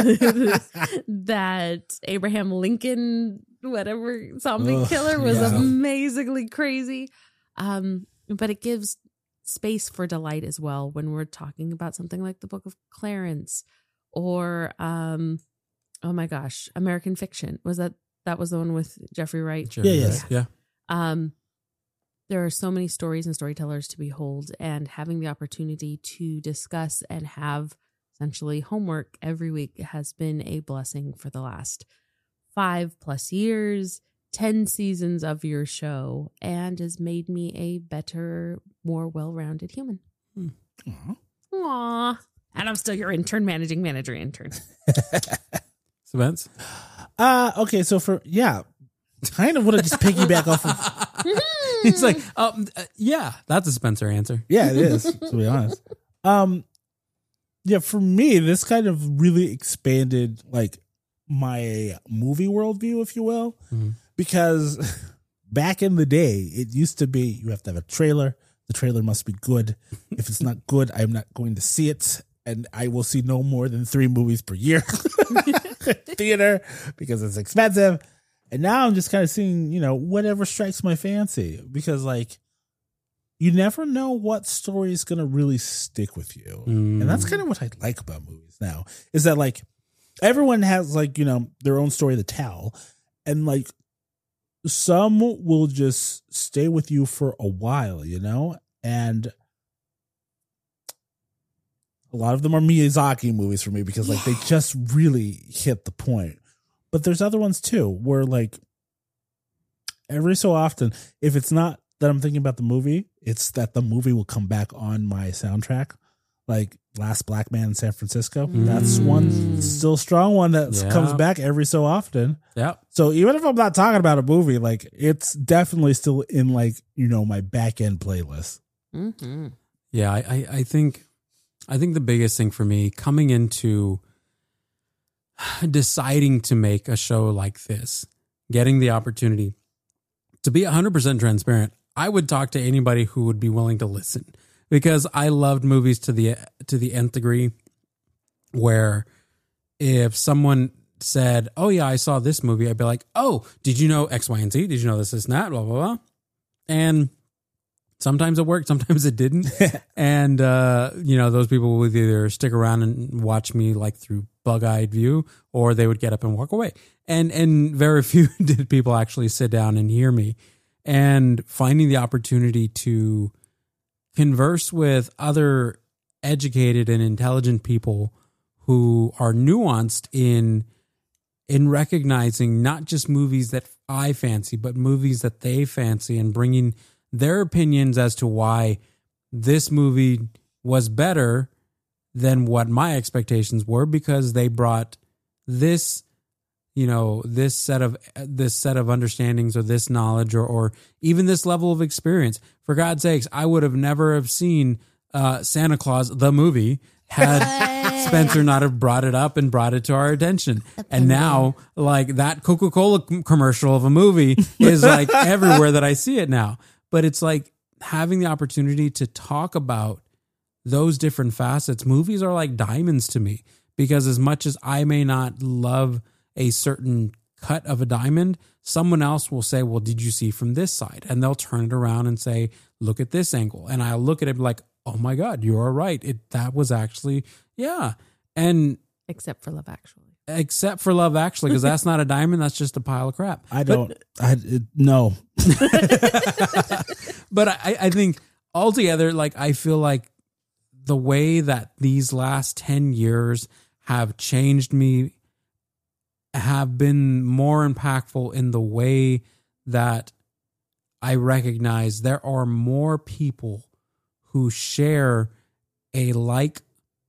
that Abraham Lincoln, whatever zombie Ugh, killer was yeah. amazingly crazy. Um, but it gives space for delight as well when we're talking about something like the Book of Clarence or um, oh my gosh, American Fiction. Was that that was the one with Jeffrey Wright? Sure, Yeah, yeah, yes. yeah. Um, there are so many stories and storytellers to behold, and having the opportunity to discuss and have essentially homework every week has been a blessing for the last five plus years, ten seasons of your show, and has made me a better, more well-rounded human. Aw. Aww. And I'm still your intern, managing manager intern. So Vince? Uh, okay, so for, yeah, kind of want to just piggyback off of, He's like, um, uh, yeah, that's a Spencer answer. yeah, it is, to be honest. Um, yeah, for me, this kind of really expanded, like, my movie worldview, if you will, Mhm. because back in the day, it used to be you have to have a trailer. The trailer must be good. If it's not good, I'm not going to see it. And I will see no more than three movies per year theater because it's expensive. And now I'm just kind of seeing, you know, whatever strikes my fancy because, like, you never know what story is going to really stick with you. Mm. And that's kind of what I like about movies now is that, like, everyone has, like, you know, their own story to tell. And, like, some will just stay with you for a while, you know? And a lot of them are Miyazaki movies for me because, like, they just really hit the point. But there's other ones too where, like, every so often, if it's not that I'm thinking about the movie, it's that the movie will come back on my soundtrack. Like Last Black Man in San Francisco. Mm. That's one still strong one that Yeah. comes back every so often. Yeah. So even if I'm not talking about a movie, like, it's definitely still in, like, you know, my back end playlist. Mm-hmm. Yeah, I, I, I think I think the biggest thing for me coming into deciding to make a show like this, getting the opportunity to be one hundred percent transparent, I would talk to anybody who would be willing to listen because I loved movies to the to the nth degree where if someone said, oh yeah, I saw this movie, I'd be like, oh, did you know X, Y, and Z? Did you know this, this, and that? Blah, blah, blah. And sometimes it worked, sometimes it didn't. And, uh, you know, those people would either stick around and watch me like through bug-eyed view, or they would get up and walk away. And and very few did people actually sit down and hear me. And finding the opportunity to converse with other educated and intelligent people who are nuanced in in recognizing not just movies that I fancy, but movies that they fancy, and bringing their opinions as to why this movie was better than what my expectations were, because they brought this, you know, this set of this set of understandings or this knowledge or or even this level of experience. For God's sakes, I would have never have seen uh, Santa Claus the movie had Spencer not have brought it up and brought it to our attention. And now, like, that Coca-Cola c- commercial of a movie is like everywhere that I see it now. But it's like having the opportunity to talk about those different facets. Movies are like diamonds to me, because as much as I may not love a certain cut of a diamond, someone else will say, well, did you see from this side? And they'll turn it around and say, look at this angle. And I'll look at it like, oh my God, you are right. It that was actually, yeah. And Except for Love Actually. except for Love Actually, because that's not a diamond, that's just a pile of crap. I don't, I, it, no. But I, I think altogether, like, I feel like the way that these last ten years have changed me have been more impactful in the way that I recognize there are more people who share a like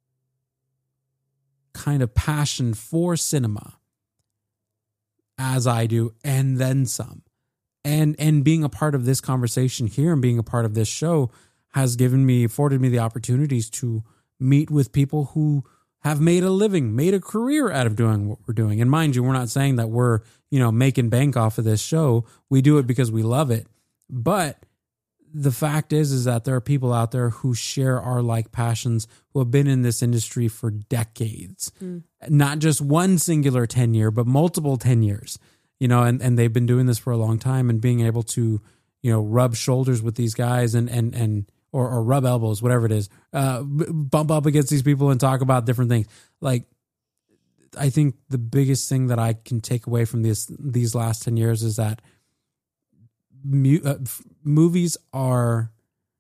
kind of passion for cinema as I do, and then some. And and being a part of this conversation here and being a part of this show has given me, afforded me the opportunities to meet with people who have made a living, made a career out of doing what we're doing. And mind you, we're not saying that we're, you know, making bank off of this show. We do it because we love it. But the fact is, is that there are people out there who share our like passions, who have been in this industry for decades, mm. not just one singular ten year, but multiple ten years, you know, and, and they've been doing this for a long time, and being able to, you know, rub shoulders with these guys and, and, and, or, or rub elbows, whatever it is, uh, bump up against these people and talk about different things. Like, I think the biggest thing that I can take away from this, these last ten years is that mu- uh, f- movies are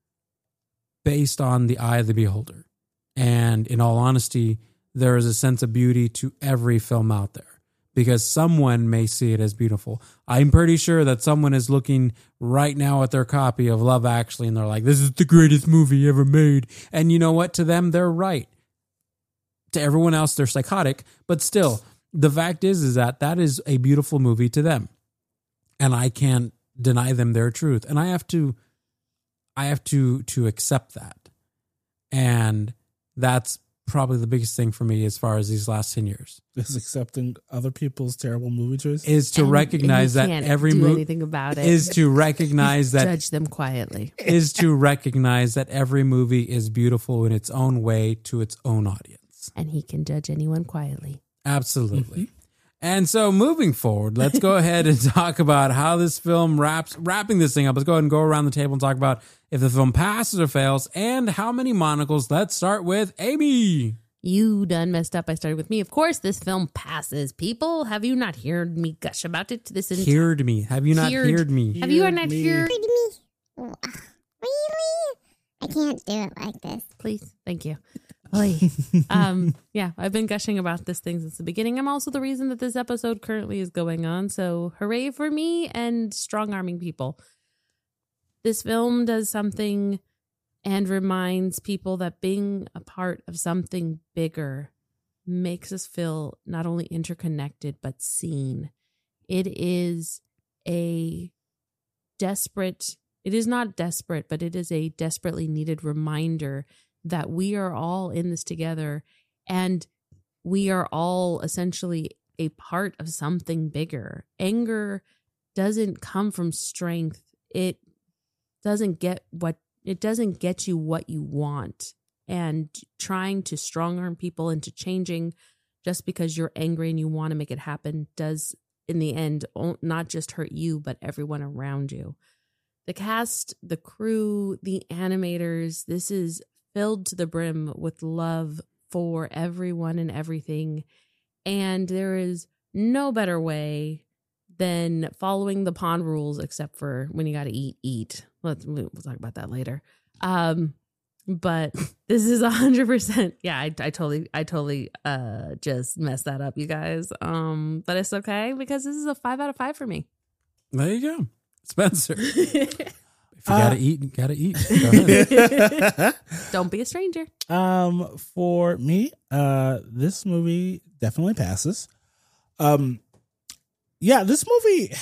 based on the eye of the beholder. And in all honesty, there is a sense of beauty to every film out there because someone may see it as beautiful. I'm pretty sure that someone is looking right now at their copy of Love Actually and they're like, this is the greatest movie ever made. And you know what? To them, they're right. To everyone else, they're psychotic. But still, the fact is, is that that is a beautiful movie to them. And I can't deny them their truth. And I have to, I have to, to accept that. And that's probably the biggest thing for me as far as these last ten years. Is accepting other people's terrible movie choices. Is to and, recognize and that every movie movie about it. is to recognize that judge them quietly. Is to recognize that every movie is beautiful in its own way to its own audience. And he can judge anyone quietly. Absolutely. Mm-hmm. And so moving forward, let's go ahead and talk about how this film wraps, wrapping this thing up. Let's go ahead and go around the table and talk about if the film passes or fails and how many monocles. Let's start with Amy. You done messed up. I started with me. Of course, this film passes. People, have you not heard me gush about it? This is heard me. Have you not heard, heard me? Have you not heard me? Heard me? Oh, really? I can't do it like this. Please. Thank you. um, yeah, I've been gushing about this thing since the beginning. I'm also the reason that this episode currently is going on. So hooray for me and strong arming people. This film does something and reminds people that being a part of something bigger makes us feel not only interconnected, but seen. It is a desperate, it is not desperate, but it is a desperately needed reminder that we are all in this together and we are all essentially a part of something bigger. Anger doesn't come from strength. It doesn't get what it doesn't get you what you want. And trying to strong arm people into changing just because you're angry and you want to make it happen does in the end not just hurt you, but everyone around you. The cast, the crew, the animators, this is filled to the brim with love for everyone and everything. And there is no better way than following the pond rules, except for when you got to eat, eat. Let's, we'll talk about that later. Um, but this is one hundred percent. Yeah, I, I totally, I totally uh, just messed that up, you guys. Um, but it's okay because this is a five out of five for me. There you go. Spencer. If you gotta uh, eat, you gotta eat. Go ahead. Don't be a stranger. Um, for me, uh, this movie definitely passes. Um, yeah, this movie.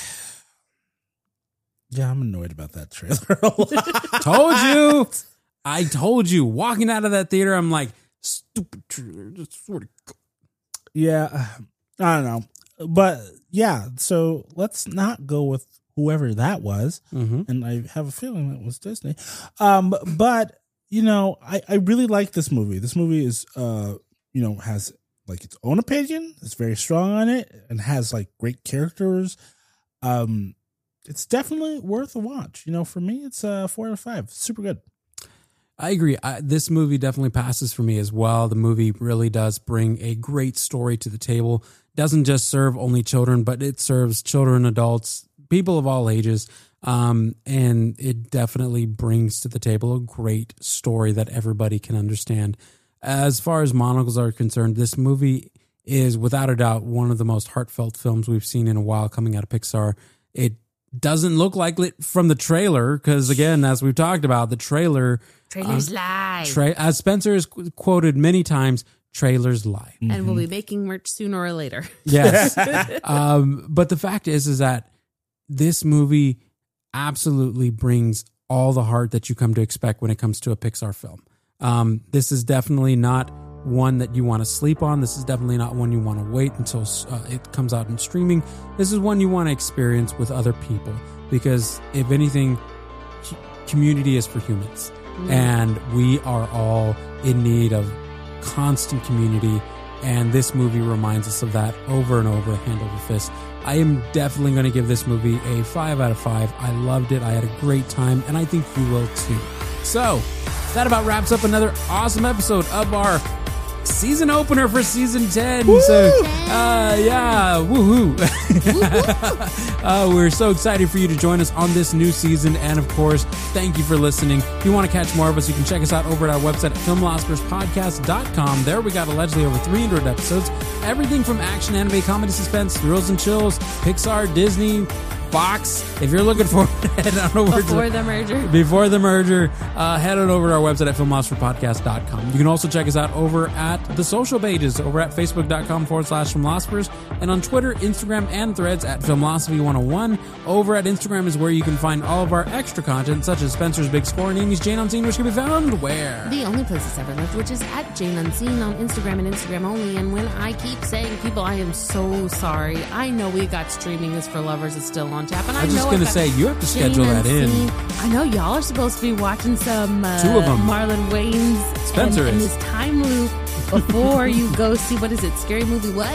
Yeah, I'm annoyed about that trailer a lot. Told you. I told you. Walking out of that theater, I'm like, stupid trailer. Just sort of. Yeah, I don't know, but yeah. So let's not go with whoever that was. Mm-hmm. And I have a feeling that was Disney. Um, but, you know, I, I really like this movie. This movie is, uh, you know, has like its own opinion. It's very strong on it and has like great characters. Um, it's definitely worth a watch. You know, for me, it's a uh, four out of five. Super good. I agree. I, this movie definitely passes for me as well. The movie really does bring a great story to the table. Doesn't just serve only children, but it serves children, adults, people of all ages, um, and it definitely brings to the table a great story that everybody can understand. As far as monocles are concerned, this movie is without a doubt one of the most heartfelt films we've seen in a while coming out of Pixar. It doesn't look like it from the trailer because, again, as we've talked about, the trailer... Trailers uh, lie. Tra- as Spencer has quoted many times, trailers lie. And mm-hmm. we'll be making merch sooner or later. Yes. um, but the fact is, is that this movie absolutely brings all the heart that you come to expect when it comes to a Pixar film. Um, this is definitely not one that you want to sleep on. This is definitely not one you want to wait until uh, it comes out in streaming. This is one you want to experience with other people because if anything, community is for humans. And we are all in need of constant community. And this movie reminds us of that over and over, hand over fist. I am definitely going to give this movie a five out of five. I loved it. I had a great time, and I think you will too. So, that about wraps up another awesome episode of our season opener for season ten. Woo! So, uh, yeah, woohoo. uh, we're so excited for you to join us on this new season. And of course, thank you for listening. If you want to catch more of us, you can check us out over at our website at film philosophers podcast dot com. There we got allegedly over three hundred episodes. Everything from action, anime, comedy, suspense, thrills and chills, Pixar, Disney, Fox. If you're looking for it, head on over Before to, the merger. Before the merger, uh, head on over to our website at film philosophers podcast dot com. You can also check us out over at the social pages over at facebook.com forward slash filmphilosophers and on Twitter, Instagram, and Threads at filmphilosophy one oh one. Over at Instagram is where you can find all of our extra content, such as Spencer's Big Score and Amy's Jane Unseen, which can be found where? The only place it's ever lived, which is at Jane Unseen on Instagram and Instagram only. And when I keep saying people, I am so sorry. I know we got Streaming is for Lovers is still on tap. And I I'm just know going to got say, you have to schedule Jane that in. Unseen. I know y'all are supposed to be watching some uh, Two of 'em. Marlon Wayans Spencer and, and is. his time loop before you go see, what is it, Scary Movie what?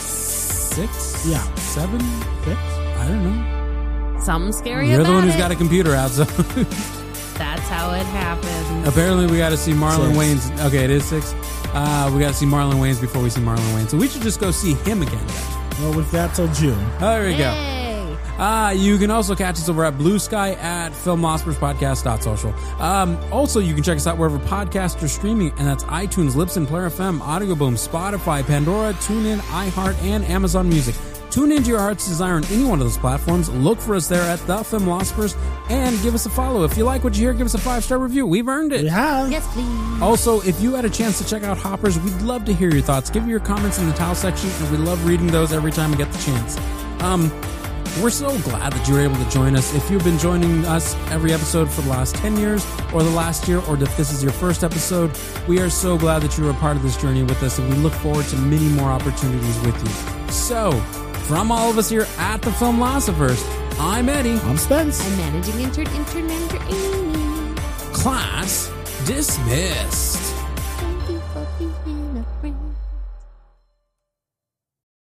Six? Yeah. Seven? Six? I don't know. Something scary You're about the one who's it. got a computer out, so That's how it happens. apparently we got to see Marlon Six. Wayans. Okay, it is six. Uh, we got to see Marlon Wayans before we see Marlon Wayans. So we should just go see him again then. Well, we've got till June. There we go. Hey. Uh, you can also catch us over at Blue Sky at film philosophers podcast dot social. Um, also, you can check us out wherever podcasts are streaming, and that's iTunes, Libsyn, Player F M, Audio Boom, Spotify, Pandora, TuneIn, iHeart, and Amazon Music. Tune into your heart's desire on any one of those platforms. Look for us there at The Film Philosophers, and give us a follow. If you like what you hear, give us a five-star review. We've earned it. We have. Yes, please. Also, if you had a chance to check out Hoppers, we'd love to hear your thoughts. Give your comments in the towel section, and we love reading those every time we get the chance. Um, we're so glad that you were able to join us. If you've been joining us every episode for the last ten years, or the last year, or if this is your first episode, we are so glad that you were a part of this journey with us, and we look forward to many more opportunities with you. So, from all of us here at the Film Philosophers, I'm Eddie. I'm Spence. I'm managing intern, intern manager Amy. Class dismissed. Thank you for being